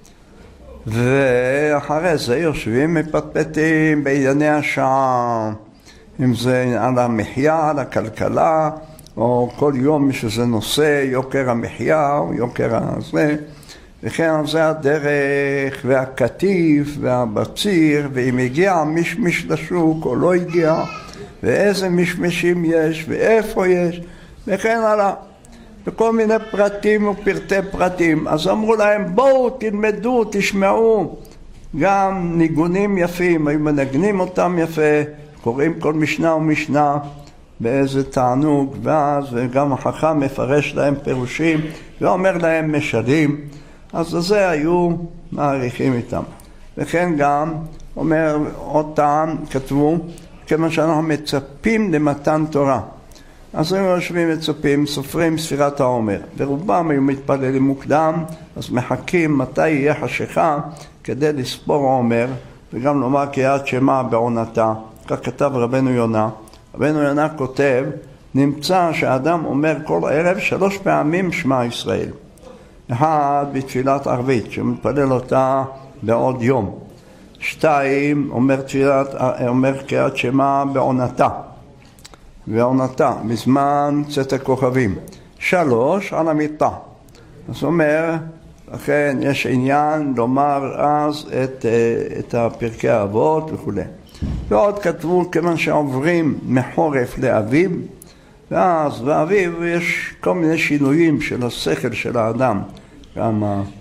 Speaker 1: ואחרי זה יושבים מפטפטים בענייני השעה, אם זה על המחיה, על הכלכלה, או כל יום שזה נושא, יוקר המחיה או יוקר הזה, וכן על זה הדרך והקטיף והבציר, ואם הגיע משמש לשוק או לא הגיע, ואיזה משמשים יש ואיפה יש, וכן הלאה. וכל מיני פרטים ופרטי פרטים. אז אמרו להם בואו תלמדו, תשמעו גם ניגונים יפים, היו מנגנים אותם יפה, קוראים כל משנה ומשנה באיזה תענוג, ואז וגם החכם מפרש להם פירושים ואומר להם משלים. אז זה היו מעריכים איתם. וכן גם אומר עוד טעם, כתבו, כיוון שאנחנו מצפים למתן תורה, אז הם יושבים מצפים, סופרים ספירת העומר, ורובם היו מתפללים מוקדם, אז מחכים מתי יהיה חשיכה כדי לספור עומר, וגם לומר קריאת שמע בעונתה. כך כתב רבנו יונה. רבנו יונה כותב, נמצא שהאדם אומר כל ערב שלוש פעמים שמע ישראל. אחד בתפילת ערבית, שמתפלל אותה בעוד יום. שתיים, אומר, תפילת, אומר קריאת שמע בעונתה. ועונתה, בזמן צאת הכוכבים. שלוש, על המיטה. אז אומר, לכן יש עניין לומר אז את, את הפרקי האבות וכו'. ועוד כתבו, כיוון שעוברים מחורף לאביב, ואז באביב יש כל מיני שינויים של השכל של האדם. גם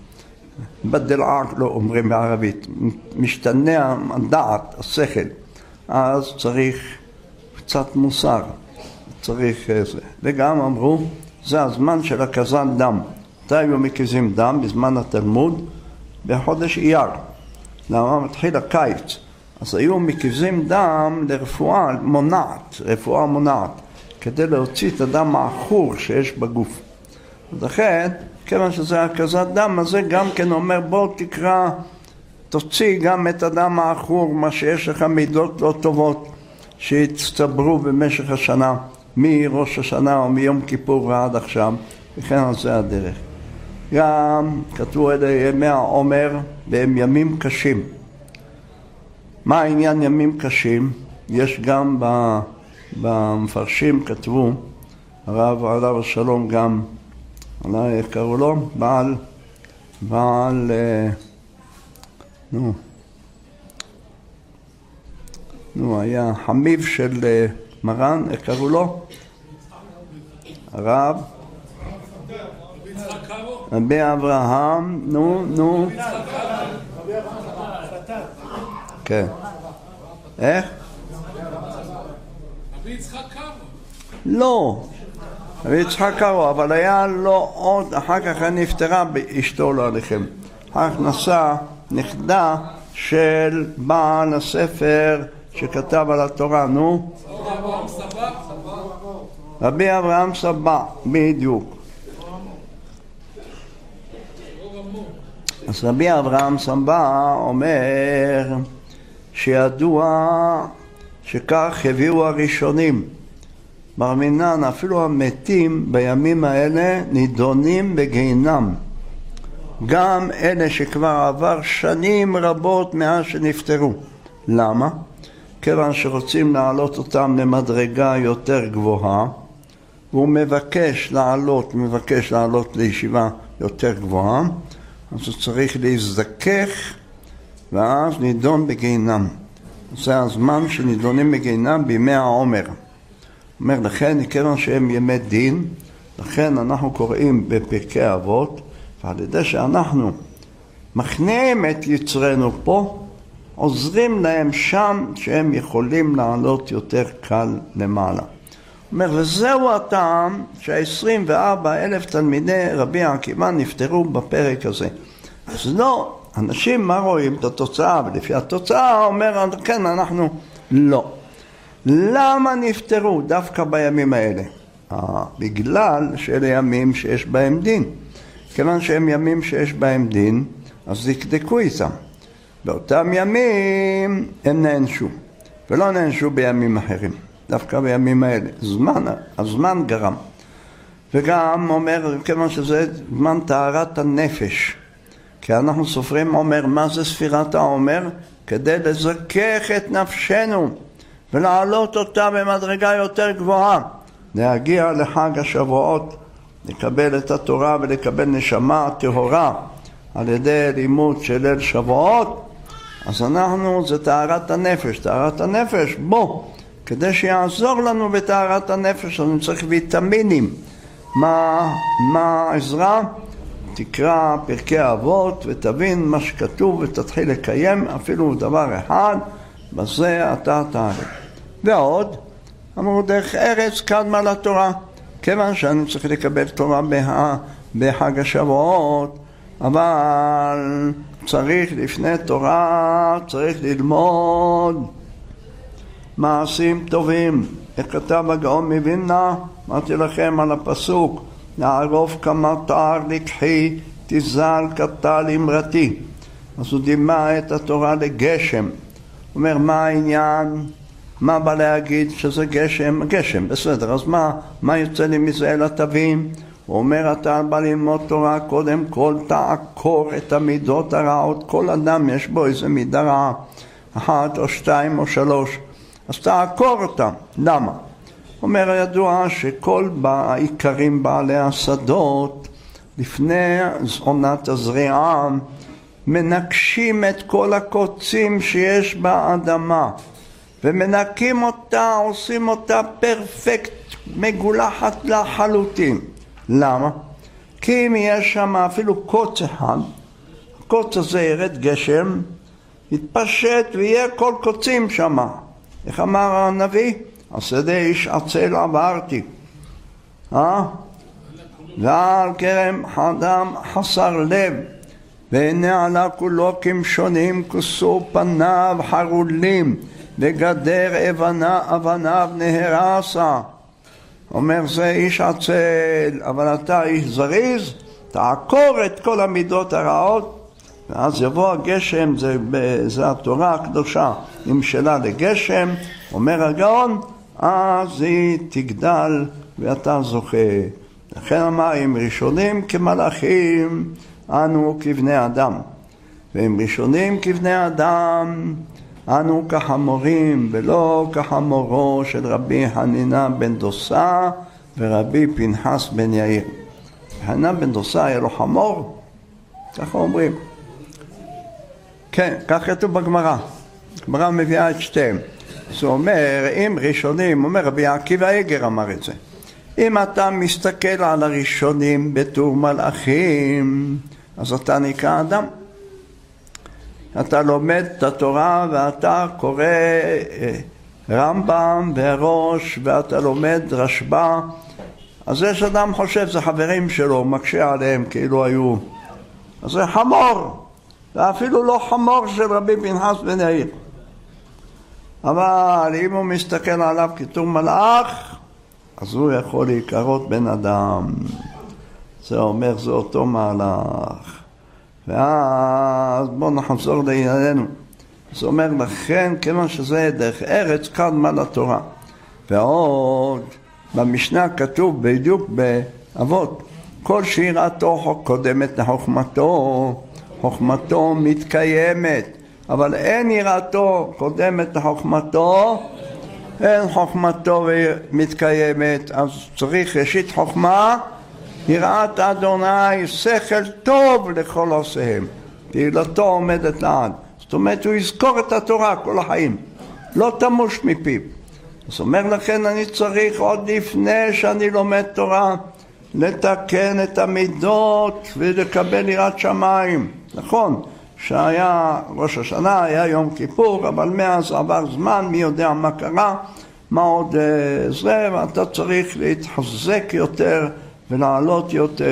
Speaker 1: בדל עקל, לא אומרים בערבית, משתנה הדעת, השכל. אז צריך קצת מוסר, צריך זה. וגם אמרו, זה הזמן של הקזת דם. מתי היו מקיזים דם? בזמן התלמוד, בחודש אייר. למה? מתחיל הקיץ. אז היו מקיזים דם לרפואה מונעת, רפואה מונעת, כדי להוציא את הדם העכור שיש בגוף. לכן, כיוון שזה הקזת דם, אז זה גם כן אומר, בוא תקרא תוציא גם את אדם האחור, מה שיש לך מידות לא טובות שהצטברו במשך השנה, מראש השנה או מיום כיפור ועד עכשיו, וכן על זה הדרך. גם כתבו אלה ימי העומר והם ימים קשים. מה העניין ימים קשים? יש גם במפרשים כתבו, הרב עליו השלום גם, אולי קראו לו, בעל, בעל, נו, נו, היה חמיב של מרן, קראו לו? הרב? רבי אברהם, נו, נו. כן. איך?
Speaker 2: רבי יצחק קארו.
Speaker 1: לא. רבי יצחק קארו, אבל היה לו עוד, אחר כך נפטרה אשתו לא עליכם. אחר כך נשא נכדה של בעל הספר שכתב על התורה, נו? רבי אברהם סבא, בדיוק. אז רבי אברהם סבא אומר שידוע שכך הביאו הראשונים. בר מינן, אפילו המתים בימים האלה נידונים בגיהינם. גם אלה שכבר עבר שנים רבות מאז שנפטרו. למה? כיוון שרוצים להעלות אותם למדרגה יותר גבוהה, והוא מבקש לעלות, מבקש לעלות לישיבה יותר גבוהה, אז הוא צריך להזדכך ואז נידון בגיהינם. זה הזמן שנידונים בגיהינם בימי העומר. אומר לכן, כיוון שהם ימי דין, לכן אנחנו קוראים בפרקי אבות, ועל ידי שאנחנו מכניעים את יצרנו פה, עוזרים להם שם שהם יכולים לעלות יותר קל למעלה. אומר, וזהו הטעם שה-עשרים וארבעה אלף תלמידי רבי עקיבא נפטרו בפרק הזה. אז לא, אנשים מה רואים את התוצאה, ולפי התוצאה אומר, כן, אנחנו לא. למה נפטרו דווקא בימים האלה? בגלל שאלה ימים שיש בהם דין. כיוון שהם ימים שיש בהם דין, אז דקדקו איתם. באותם ימים הם נענשו, ולא נענשו בימים אחרים, דווקא בימים האלה. זמן, הזמן גרם. וגם אומר, כיוון שזה זמן טהרת הנפש, כי אנחנו סופרים אומר, מה זה ספירת העומר? כדי לזכך את נפשנו ולהעלות אותה במדרגה יותר גבוהה, להגיע לחג השבועות, לקבל את התורה ולקבל נשמה טהורה על ידי לימוד של ליל שבועות. אז אנחנו, זה טהרת הנפש. טהרת הנפש, בוא, כדי שיעזור לנו בטהרת הנפש, אני צריך ויטמינים. מה, מה העזרה? תקרא פרקי אבות ותבין מה שכתוב ותתחיל לקיים אפילו דבר אחד, בזה אתה תעלה. ועוד, אמרו דרך ארץ קדמה לתורה, כיוון שאני צריך לקבל תורה בה, בחג השבועות, אבל צריך לפני תורה, צריך ללמוד מעשים טובים. איך כתב הגאון מווילנה, אמרתי לכם על הפסוק, נערוף כמה תער לקחי, תזל קטל אמרתי. אז הוא דימה את התורה לגשם. הוא אומר, מה העניין? מה בא להגיד שזה גשם? גשם, בסדר, אז מה, מה יוצא לי מזה אל התווים? הוא אומר, אתה בא ללמוד תורה, קודם כל תעקור את המידות הרעות. כל אדם יש בו איזה מידה רעה, אחת או שתיים או שלוש, אז תעקור אותם. למה? אומר, ידוע שכל העיקרים בעלי השדות, לפני עונת הזריעה, מנקשים את כל הקוצים שיש באדמה, ומנקים אותה, עושים אותה פרפקט, מגולחת לחלוטין. למה? כי אם יש שם אפילו קוץ אחד, הקוץ הזה ירד גשם, יתפשט ויהיה כל קוצים שם. איך אמר הנביא? השדה איש עצל עברתי. אה? ועל כרם אדם חסר לב, והנה עלה כולו כמשונים, כוסו פניו חרולים, וגדר אבנה, אבניו נהרסה. אומר, זה איש עצל, אבל אתה איש זריז, תעקור את כל המידות הרעות ואז יבוא הגשם, זה, זה התורה הקדושה, נמשלה לגשם, אומר הגאון, אז היא תגדל ואתה זוכה. לכן המים ראשונים כמלאכים, אנו כבני אדם. והם ראשונים כבני אדם, אנו כחמורים, ולא כחמורו של רבי חנינא בן דוסה ורבי פנחס בן יאיר. חנינא בן דוסה היה לו חמור, ככה אומרים. כן, כך כתוב בגמרא. הגמרא מביאה את שתיהם. זה אומר, אם ראשונים, אומר רבי עקיבא איגר אמר את זה. אם אתה מסתכל על הראשונים בתור מלאכים, אז אתה נקרא אדם. אתה לומד את התורה ואתה קורא רמב"ם וראש ואתה לומד רשב"א. אז יש אדם חושב, זה חברים שלו, מקשה עליהם כאילו היו. אז זה חמור, ואפילו לא חמור של רבי פנחס בן יאיר. אבל אם הוא מסתכל עליו כתור מלאך, אז הוא יכול להיקרות בן אדם. זה אומר, זה אותו מהלך. ואז בואו נחזור לענייננו. זה אומר, לכן, כיוון שזה דרך ארץ קדמה לתורה. ועוד, במשנה כתוב בדיוק באבות, כל שירתו קודמת לחוכמתו, חוכמתו מתקיימת, אבל אין יראתו קודמת לחוכמתו, אין חוכמתו מתקיימת, אז צריך ראשית חוכמה, יראת אדוני, שכל טוב לכל עושיהם, תהילתו עומדת לעד. זאת אומרת, הוא יזכור את התורה כל החיים, לא תמוש מפיו. זאת אומרת, לכן אני צריך עוד לפני שאני לומד תורה, לתקן את המידות ולקבל יראת שמיים. נכון, שהיה ראש השנה, היה יום כיפור, אבל מאז עבר זמן, מי יודע מה קרה, מה עוד זה, ואתה צריך להתחזק יותר ולעלות יותר.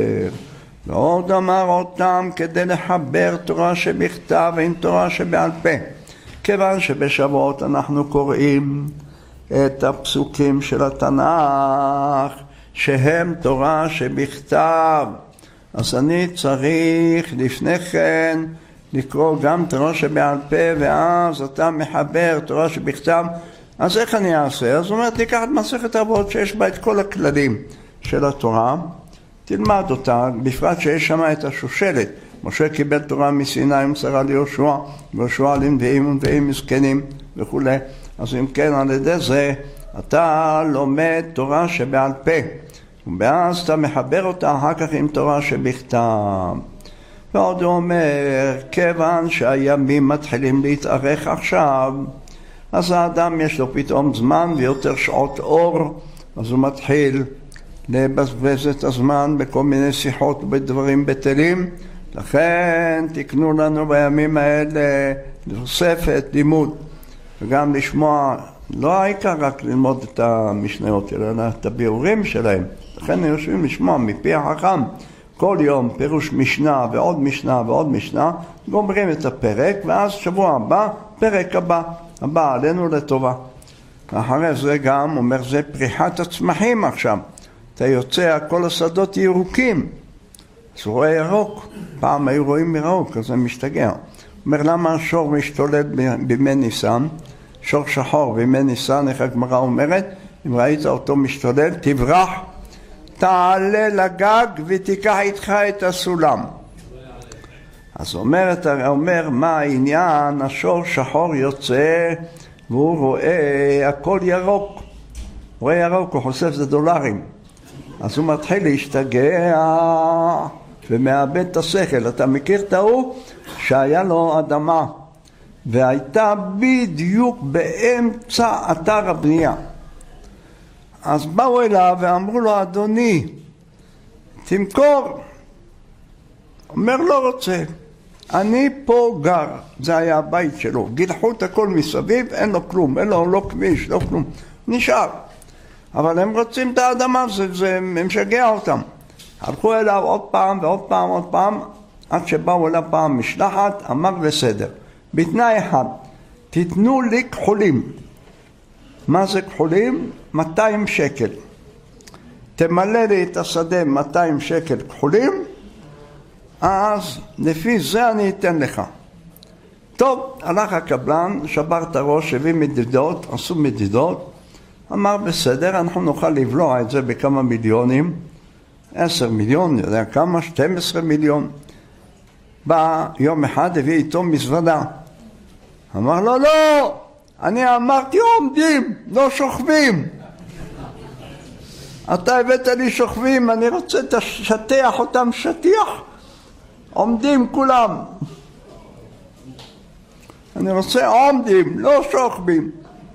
Speaker 1: ועוד אמר אותם כדי לחבר תורה שבכתב עם תורה שבעל פה. כיוון שבשבועות אנחנו קוראים את הפסוקים של התנ"ך, שהם תורה שבכתב. אז אני צריך לפני כן לקרוא גם תורה שבעל פה, ואז אתה מחבר תורה שבכתב. אז איך אני אעשה? אז זאת אומרת, תיקח את מסכת אבות שיש בה את כל הכללים של התורה, תלמד אותה, בפרט שיש שם את השושלת. משה קיבל תורה מסיני ומסרה ליהושע, ויהושע לנביאים ונביאים מסכנים וכו'. אז אם כן, על ידי זה אתה לומד תורה שבעל פה, ואז אתה מחבר אותה אחר כך עם תורה שבכתב. ועוד הוא אומר, כיוון שהימים מתחילים להתארך עכשיו, אז האדם יש לו פתאום זמן ויותר שעות אור, אז הוא מתחיל לבזבז את הזמן בכל מיני שיחות ובדברים בטלים. לכן תקנו לנו בימים האלה תוספת לימוד, וגם לשמוע, לא העיקר רק ללמוד את המשניות, אלא את הביאורים שלהם. לכן יושבים לשמוע מפי החכם כל יום פירוש משנה ועוד משנה ועוד משנה, גומרים את הפרק, ואז שבוע הבא, פרק הבא, הבא עלינו לטובה. אחרי זה גם אומר, זה פריחת הצמחים עכשיו. אתה יוצא, כל השדות ירוקים, אז הוא רואה ירוק. פעם היו רואים ירוק, אז זה משתגע. אומר, למה השור משתולל בימי ניסן? שור שחור בימי ניסן, איך הגמרא אומרת, אם ראית אותו משתולל, תברח, תעלה לגג ותיקח איתך את הסולם. אז אומרת, אומר, מה העניין? השור שחור יוצא והוא רואה הכל ירוק. הוא רואה ירוק, הוא חושף זה דולרים. אז הוא מתחיל להשתגע ומאבד את השכל. אתה מכיר את ההוא שהיה לו אדמה והייתה בדיוק באמצע אתר הבנייה. אז באו אליו ואמרו לו, אדוני, תמכור. אומר, לא רוצה, אני פה גר. זה היה הבית שלו, גילחו את הכל מסביב, אין לו כלום, אין לו לא כביש, לא כלום, נשאר. אבל הם רוצים את האדמה, זה, זה משגע אותם. הלכו אליו עוד פעם ועוד פעם ועוד פעם, עד שבאו אליו פעם משלחת, אמר בסדר, בתנאי אחד, תיתנו לי כחולים. מה זה כחולים? מאתיים שקל. תמלא לי את השדה מאתיים שקל כחולים, אז לפי זה אני אתן לך. טוב, הלך הקבלן, שבר את הראש, הביא מדידות, עשו מדידות, אמר בסדר, אנחנו נוכל לבלוע את זה בכמה מיליונים, עשר מיליון, יודע כמה, שתים עשרה מיליון. בא יום אחד, הביא איתו מזוודה. אמר לו, לא, אני אמרתי עומדים, לא שוכבים. אתה הבאת לי שוכבים, אני רוצה לשטח אותם שטיח, עומדים כולם. אני רוצה עומדים, לא שוכבים.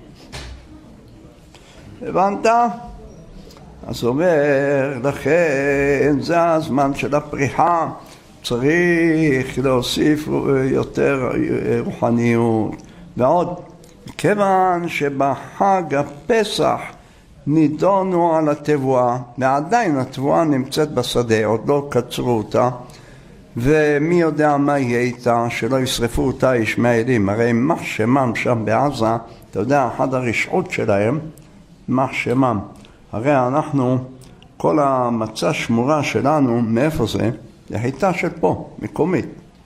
Speaker 1: הבנת? אז אומר, לכן זה הזמן של הפריחה, צריך להוסיף יותר רוחניות. ועוד, כיוון שבחג הפסח נידונו על התבואה, ועדיין התבואה נמצאת בשדה, עוד לא קצרו אותה, ומי יודע מה יהיה איתה, שלא ישרפו אותה ישמעאלים. הרי מח שמם שם בעזה, אתה יודע, אחד הרשעות שלהם, מח שמם. הרי אנחנו, כל המצע שמורה שלנו, מאיפה זה? זה חיטה של פה, מקומית.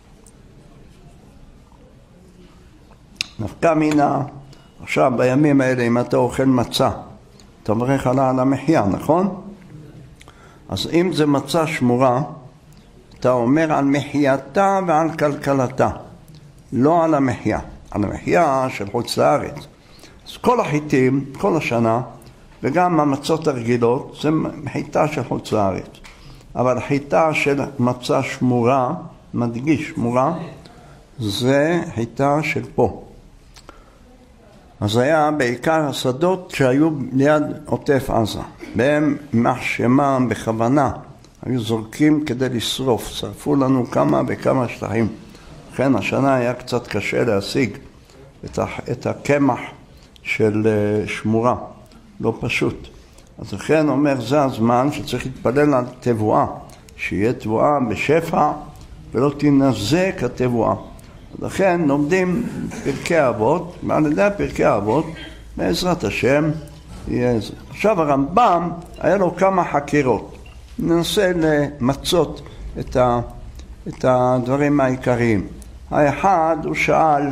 Speaker 1: נפקא מינה, עכשיו בימים האלה, אם אתה אוכל מצה, אתה מברך עליה על המחיה, נכון? אז אם זה מצה שמורה, אתה אומר על מחייתה ועל כלכלתה, לא על המחיה, על המחיה של חוץ לארץ. אז כל החיטים, כל השנה, וגם המצות הרגילות, זה חיטה של חוץ לארץ. אבל חיטה של מצה שמורה, מדגיש שמורה, זה חיטה של פה. אז היה בעיקר השדות שהיו ליד עוטף עזה. בהם מח שמם בכוונה. היו זורקים כדי לשרוף. שרפו לנו כמה וכמה שטחים. לכן השנה היה קצת קשה להשיג את הקמח של שמורה. לא פשוט. אז לכן אומר זה הזמן שצריך להתפלל על תבואה. שיהיה תבואה בשפע ולא תנזק התבואה. לכן לומדים פרקי אבות, ועל ידי פרקי אבות, בעזרת השם יהיה זה. עכשיו הרמב"ם היה לו כמה חקירות. ננסה למצות את, ה, את הדברים העיקריים. האחד הוא שאל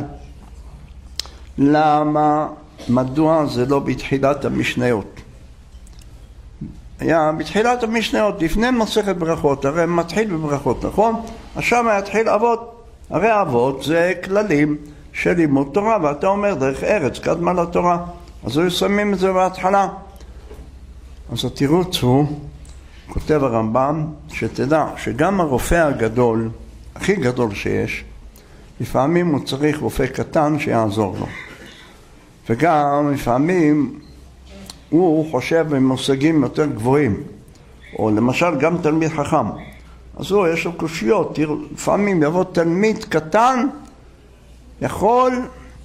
Speaker 1: למה, מדוע זה לא בתחילת המשניות. היה בתחילת המשניות, לפני מסכת ברכות, הרי מתחיל בברכות, נכון? עכשיו יתחיל אבות. הרי אבות זה כללים של לימוד תורה, ואתה אומר דרך ארץ קדמה לתורה, אז היו שמים את זה בהתחלה. אז התירוץ הוא, כותב הרמב"ם, שתדע שגם הרופא הגדול, הכי גדול שיש, לפעמים הוא צריך רופא קטן שיעזור לו. וגם לפעמים הוא חושב במושגים יותר גבוהים, או למשל גם תלמיד חכם. אז הוא יש לו קושיות, לפעמים יבוא תלמיד קטן, יכול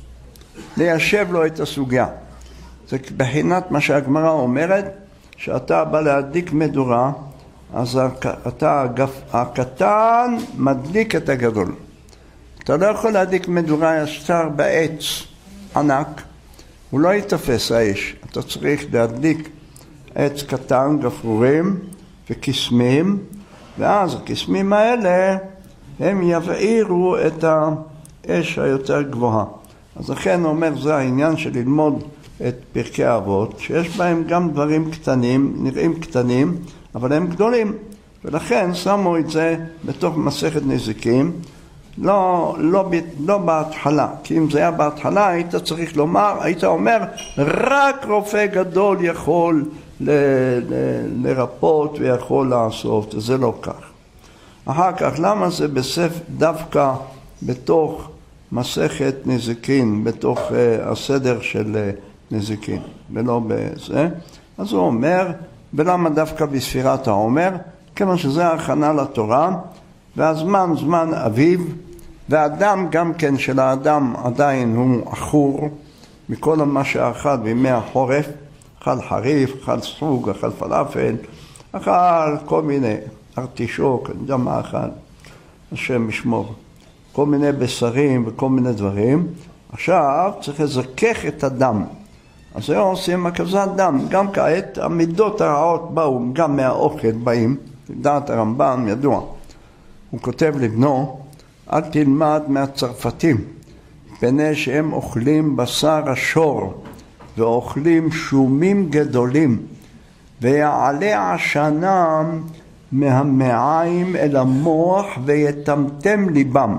Speaker 1: ליישב לו את הסוגיה. זה בחינת מה שהגמרא אומרת, שאתה בא להדליק מדורה, אז אתה הקטן מדליק את הגדול. אתה לא יכול להדליק מדורה ישר בעץ ענק, הוא לא יתפס האש. אתה צריך להדליק עץ קטן, גפרורים וכסמים, ואז הכסמים האלה הם יבעירו את האש היותר גבוהה. אז לכן אומר זה העניין של ללמוד את פרקי אבות, שיש בהם גם דברים קטנים, נראים קטנים, אבל הם גדולים. ולכן שמו את זה בתוך מסכת נזיקים, לא, לא, לא בהתחלה. כי אם זה היה בהתחלה, היית צריך לומר, היית אומר, רק רופא גדול יכול ל, ל, לרפות ויכול לעשות. זה לא כך. אחר כך, למה זה בסף דווקא בתוך מסכת נזיקין, בתוך uh, הסדר של uh, נזיקין, ולא בזה? אז הוא אומר, ולמה דווקא בספירת העומר? כיוון שזה הכנה לתורה, והזמן זמן אביב, והאדם גם כן של האדם עדיין הוא אחור, מכל מה שאכל בימי החורף, אכל חריף, אכל סוג, אכל פלאפל, אכל כל מיני, ארטישוק, אני יודע מה אכל, השם ישמור, כל מיני בשרים וכל מיני דברים. עכשיו צריך לזכך את הדם. אז היום עושים הקזת דם. גם כעת המידות הרעות באו, גם מהאוכל באים, דעת הרמב"ם ידוע. הוא כותב לבנו, אל תלמד מהצרפתים, פני שהם אוכלים בשר השור, ואוכלים שומים גדולים, ויעלה עשנם מהמעיים אל המוח ויתמתם ליבם.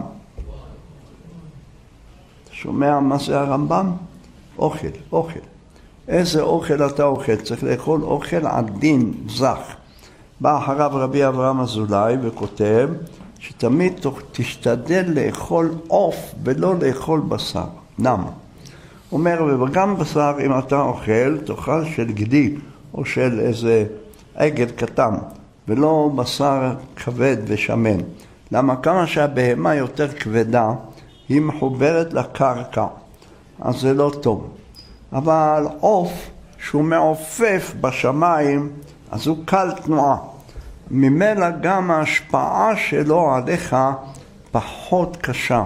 Speaker 1: שומע מה זה הרמב"ם? אוכל, אוכל. איזה אוכל אתה אוכל? צריך לאכול אוכל עדין, זך. בא אחריו רבי אברהם אזולאי וכותב שתמיד תשתדל לאכול עוף ולא לאכול בשר. למה? הוא אומר, וגם בשר אם אתה אוכל, תאכל של גדי או של איזה עגל קטן, ולא בשר כבד ושמן. למה? כמה שהבהמה יותר כבדה, היא מחוברת לקרקע, אז זה לא טוב. אבל עוף שהוא מעופף בשמיים, אז הוא קל תנועה. ממילא גם ההשפעה שלו עליך פחות קשה.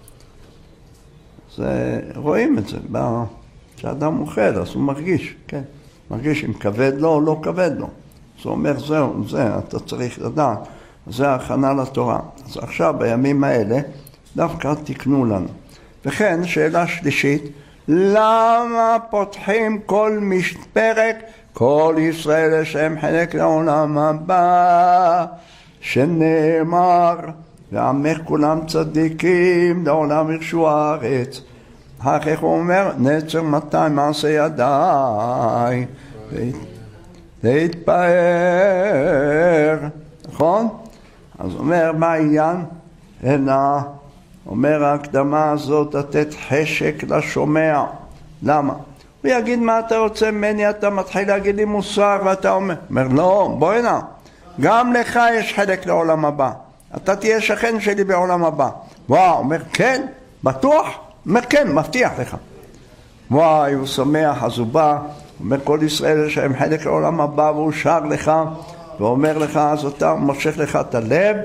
Speaker 1: זה, רואים את זה, כשאדם אוכל, אז הוא מרגיש, כן. מרגיש אם כבד לו או לא כבד לו. זה אומר, זהו, זה, אתה צריך לדעת. זה ההכנה לתורה. אז עכשיו, בימים האלה, דווקא תקנו לנו. וכן, שאלה שלישית, למה פותחים כל פרק, כל ישראל יש להם חלק לעולם הבא, שנאמר, ועמך כולם צדיקים, לעולם ירשו הארץ. אחר כך הוא אומר, נצר מתי מעשה ידיי, להתפאר, נכון? אז אומר, מה העניין? אלא, אומר ההקדמה הזאת, לתת חשק לשומע. למה? הוא יגיד מה אתה רוצה ממני, אתה מתחיל להגיד לי מוסר, ואתה אומר, אומר לא, בוא הנה, גם לך יש חלק לעולם הבא, אתה תהיה שכן שלי בעולם הבא. וואו, אומר כן, בטוח? אומר כן, מבטיח לך. וואי, הוא שמח, אז הוא בא, אומר כל ישראל יש להם חלק לעולם הבא, והוא שר לך, ואומר לך, אז אתה מושך לך את הלב,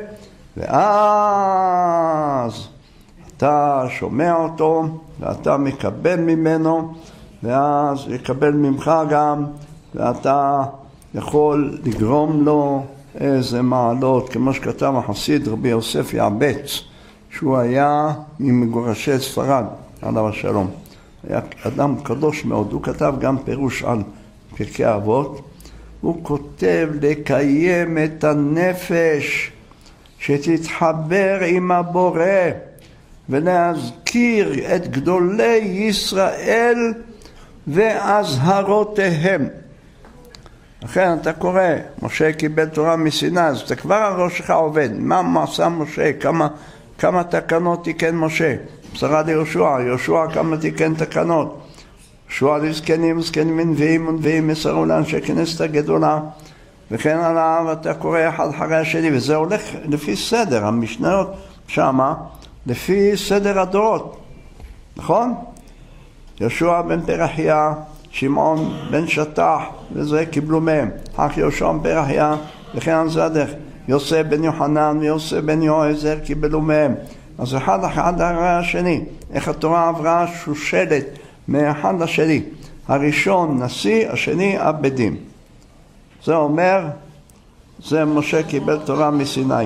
Speaker 1: ואז אתה שומע אותו, ואתה מקבל ממנו, ואז יקבל ממך גם, ואתה יכול לגרום לו איזה מעלות, כמו שכתב החסיד רבי יוסף יעבץ, שהוא היה ממגורשי ספרד, עליו השלום. היה אדם קדוש מאוד, הוא כתב גם פירוש על פרקי אבות, הוא כותב לקיים את הנפש, שתתחבר עם הבורא, ולהזכיר את גדולי ישראל והזהרותיהם. לכן אתה קורא, משה קיבל תורה מסיני, אז אתה כבר הראש שלך עובד. מה עשה משה? כמה, כמה תקנות תיקן משה? בשרה ליהושע, יהושע כמה תיקן תקנות. יהושע לזקנים, זקנים ונביאים ונביאים מסרו לאנשי כנסת הגדולה. וכן עליו אתה קורא אחד אחרי השני, וזה הולך לפי סדר, המשניות שמה, לפי סדר הדורות. נכון? יהושע בן פרחיה, שמעון בן שטח, וזה קיבלו מהם. אך יהושע בן פרחיה, וכן על זה הדרך. יוסף בן יוחנן ויוסף בן יועזר קיבלו מהם. אז אחד אחד אחרי השני. איך התורה עברה שושלת מאחד לשני. הראשון נשיא, השני עבדים. זה אומר, זה משה קיבל תורה מסיני.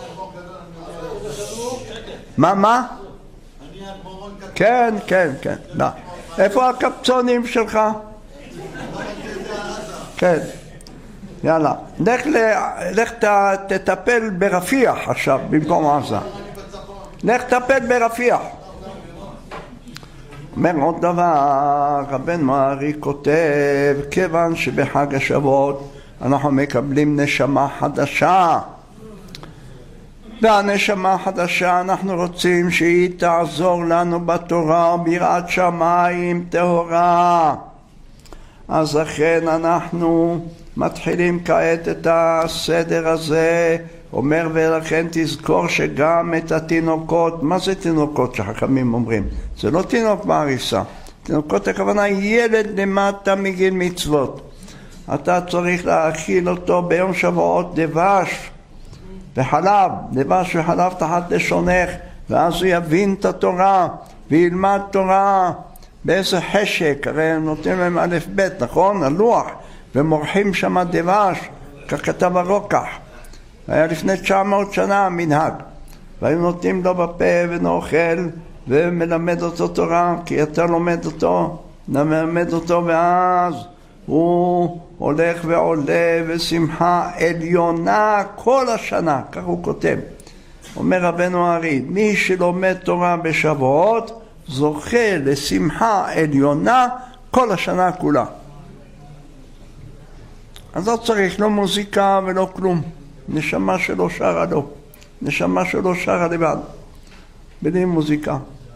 Speaker 1: מה, מה? כן, כן, כן. לא. איפה הקפצונים שלך? כן. יאללה. לך, לך תטפל ברפיח עכשיו, במקום עזה. לך תטפל ברפיח. אומר עוד דבר, רבן מרי כותב, כיוון שבחג השבועות אנחנו מקבלים נשמה חדשה. והנשמה החדשה אנחנו רוצים שהיא תעזור לנו בתורה ביראת שמיים טהורה. אז לכן אנחנו מתחילים כעת את הסדר הזה. אומר ולכן תזכור שגם את התינוקות, מה זה תינוקות שחכמים אומרים? זה לא תינוק בעריסה. תינוקות הכוונה ילד למטה מגיל מצוות. אתה צריך להאכיל אותו ביום שבועות דבש וחלב, דבש וחלב תחת לשונך, ואז הוא יבין את התורה וילמד תורה באיזה חשק. הרי הם נותנים להם א' ב', נכון? הלוח, ומורחים שם דבש, כך כתב הרוקח. היה לפני תשע מאות שנה מנהג, והיו נותנים לו בפה ונאכל ומלמד אותו תורה, כי אתה לומד אותו, מלמד אותו, ואז הוא הולך ועולה ושמחה עליונה כל השנה, כך הוא כותב. אומר רבנו הארי, מי שלומד תורה בשבועות זוכה לשמחה עליונה כל השנה כולה. אז לא צריך לא מוזיקה ולא כלום, נשמה שלו שרה לו, נשמה שלו שרה לבד, בלי מוזיקה.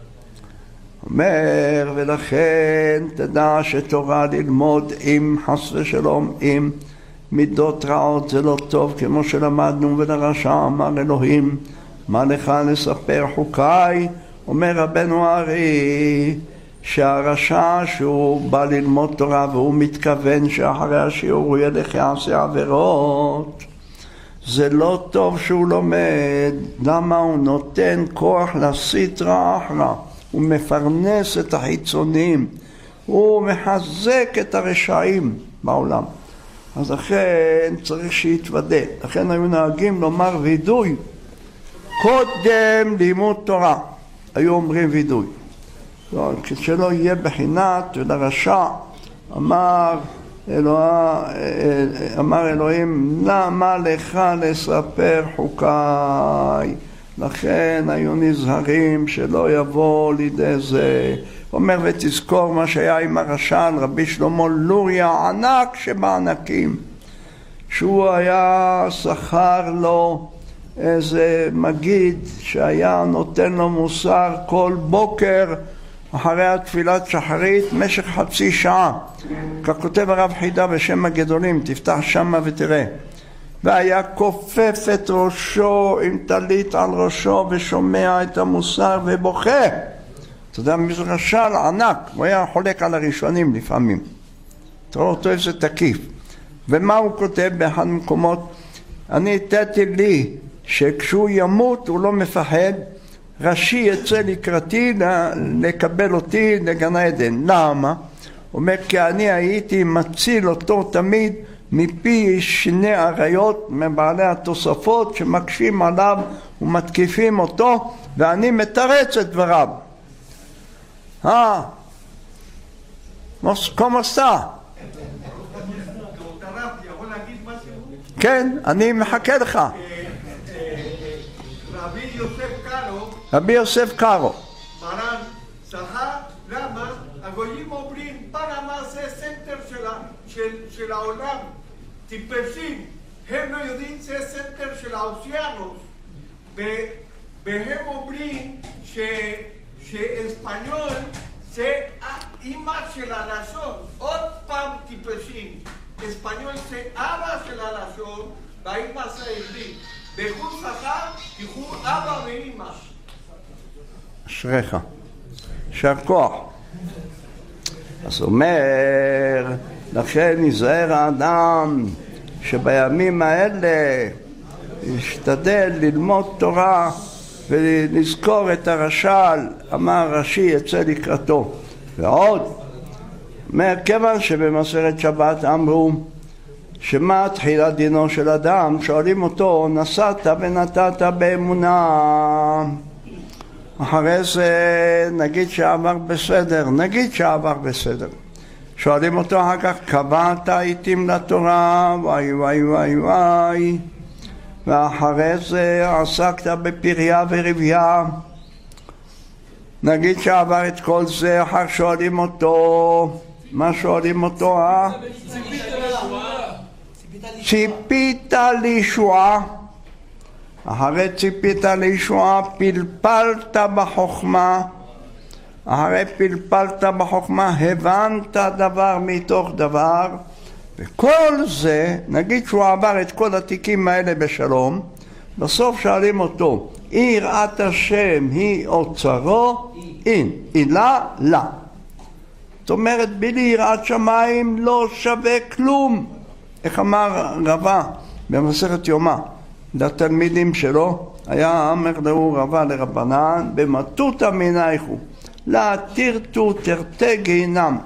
Speaker 1: אומר, ולכן תדע שתורה ללמוד עם חס ושלום, עם מידות רעות זה לא טוב, כמו שלמדנו, ולרשע אמר אלוהים, מה לך לספר חוקיי? אומר רבנו הארי, שהרשע שהוא בא ללמוד תורה והוא מתכוון שאחרי השיעור הוא ילך יעשה עבירות, זה לא טוב שהוא לומד. למה? הוא נותן כוח לסטרא אחרא, הוא מפרנס את החיצוניים, הוא מחזק את הרשעים בעולם. אז לכן צריך שיתוודא. לכן היו נהגים לומר וידוי קודם לימוד תורה, היו אומרים וידוי, כשלא יהיה בחינת ולרשע. אמר אלוה, אמר אלוהים, למה לך לספר חוקיי? לכן היו נזהרים שלא יבוא לידי זה. אומר, ותזכור מה שהיה עם הרש"ל רבי שלמה לוריה, ענק שבענקים, שהוא היה שכר לו איזה מגיד שהיה נותן לו מוסר כל בוקר אחרי התפילת שחרית משך חצי שעה. כך כותב הרב חידה בשם הגדולים, תפתח שמה ותראה. והיה כופף את ראשו עם טלית על ראשו ושומע את המוסר ובוכה. אתה יודע, מזרשל ענק, הוא היה חולק על הראשונים לפעמים. תראו אותו איזה תקיף. ומה הוא כותב באחד המקומות? אני התתי לי שכשהוא ימות הוא לא מפחד, ראשי יצא לקראתי לקבל אותי לגן עדן. למה? הוא אומר, כי אני הייתי מציל אותו תמיד מפי שני עריות מבעלי התוספות שמקשים עליו ומתקיפים אותו, ואני מתרץ את דבריו. אה, כמו סע. כן, אני מחכה לך.
Speaker 2: רבי יוסף קארו,
Speaker 1: רבי יוסף קארו.
Speaker 2: מרן זכה, למה? הגויים אומרים, פנמה זה סנטר של, של, של העולם, טיפשים, הם לא יודעים זה סנטר של האוקיינוס, והם אומרים ש, שאספניול זה האמא של הלשון, עוד פעם טיפשים, אספניול זה אבא של הלשון, והאמא זה העברית. בחוץ שכר, תראו אבא ואמא.
Speaker 1: אשריך, יישר כוח. אז אומר, לכן נזהר האדם שבימים האלה ישתדל ללמוד תורה ולזכור את הרש"ל, אמר ראשי יצא לקראתו. ועוד, כיוון שבמסכת שבת אמרו שמה תחילת דינו של אדם, שואלים אותו, נסעת ונתת באמונה, אחרי זה נגיד שעבר בסדר, נגיד שעבר בסדר. שואלים אותו אחר כך, קבעת עיתים לתורה, וואי וואי וואי וואי, ואחרי זה עסקת בפריה ורבייה, נגיד שעבר את כל זה. אחר שואלים אותו, מה שואלים אותו? אה? ציפית לישועה. אחרי ציפית לישועה פלפלת בחוכמה, אחרי פלפלת בחוכמה הבנת דבר מתוך דבר, וכל זה, נגיד שהוא עבר את כל התיקים האלה בשלום, בסוף שואלים אותו, יראת השם היא אוצרו? אין, אילה לה. זאת אומרת, בלי יראת שמיים לא שווה כלום. איך אמר רבה במסכת יומא לתלמידים שלו, היה אמר לו רבה לרבנן, במטותא מנייכו לה תרתו תרתי גיהינם,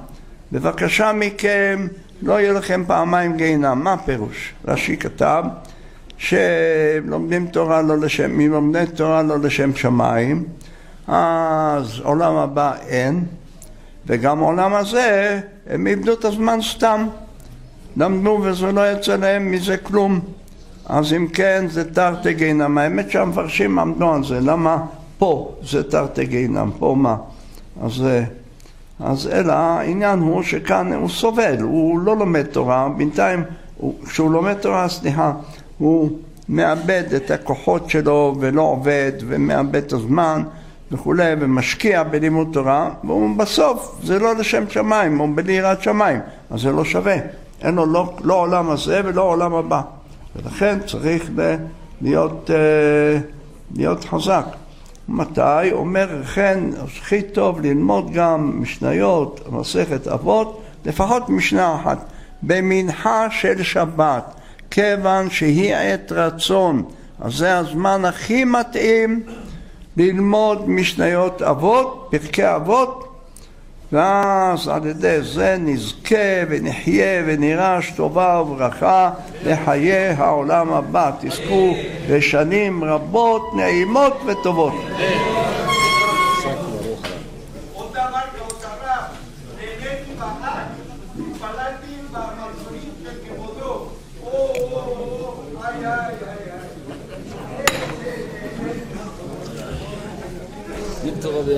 Speaker 1: בבקשה מכם לא יהיה לכם פעמיים גיהינם. מה פירוש? רש"י כתב שלומדים תורה לא לשם, מלומדי תורה לא לשם שמיים, אז עולם הבא אין, וגם עולם הזה הם איבדו את הזמן סתם, למדו וזה לא יצא להם מזה כלום. אז אם כן זה תרתי גיהינום. האמת שהמפרשים עמדו על זה, למה פה זה תרתי גיהינום, פה מה? אז, אז אלא העניין הוא שכאן הוא סובל, הוא לא לומד תורה, בינתיים כשהוא לומד תורה, סליחה, הוא מאבד את הכוחות שלו ולא עובד ומאבד את הזמן וכו' ומשקיע בלימוד תורה, ובסוף זה לא לשם שמיים, הוא בליראת שמיים, אז זה לא שווה, אין לו לא, לא עולם הזה ולא עולם הבא, ולכן צריך להיות, להיות חזק. מתי? אומר כן, הכי טוב ללמוד גם משניות, מסכת אבות, לפחות משנה אחת, במנחה של שבת, כיוון שהיא עת רצון, אז זה הזמן הכי מתאים ללמוד משניות אבות, פרקי אבות, ואז על ידי זה נזכה ונחיה ונירש טובה וברכה לחיי העולם הבא. תזכו לשנים רבות נעימות וטובות.
Speaker 2: עוד דבר כהוקרה, נהניתי בחג, התפללתי במזמין של כבודו. או, או, או, איי, איי, איי, איי.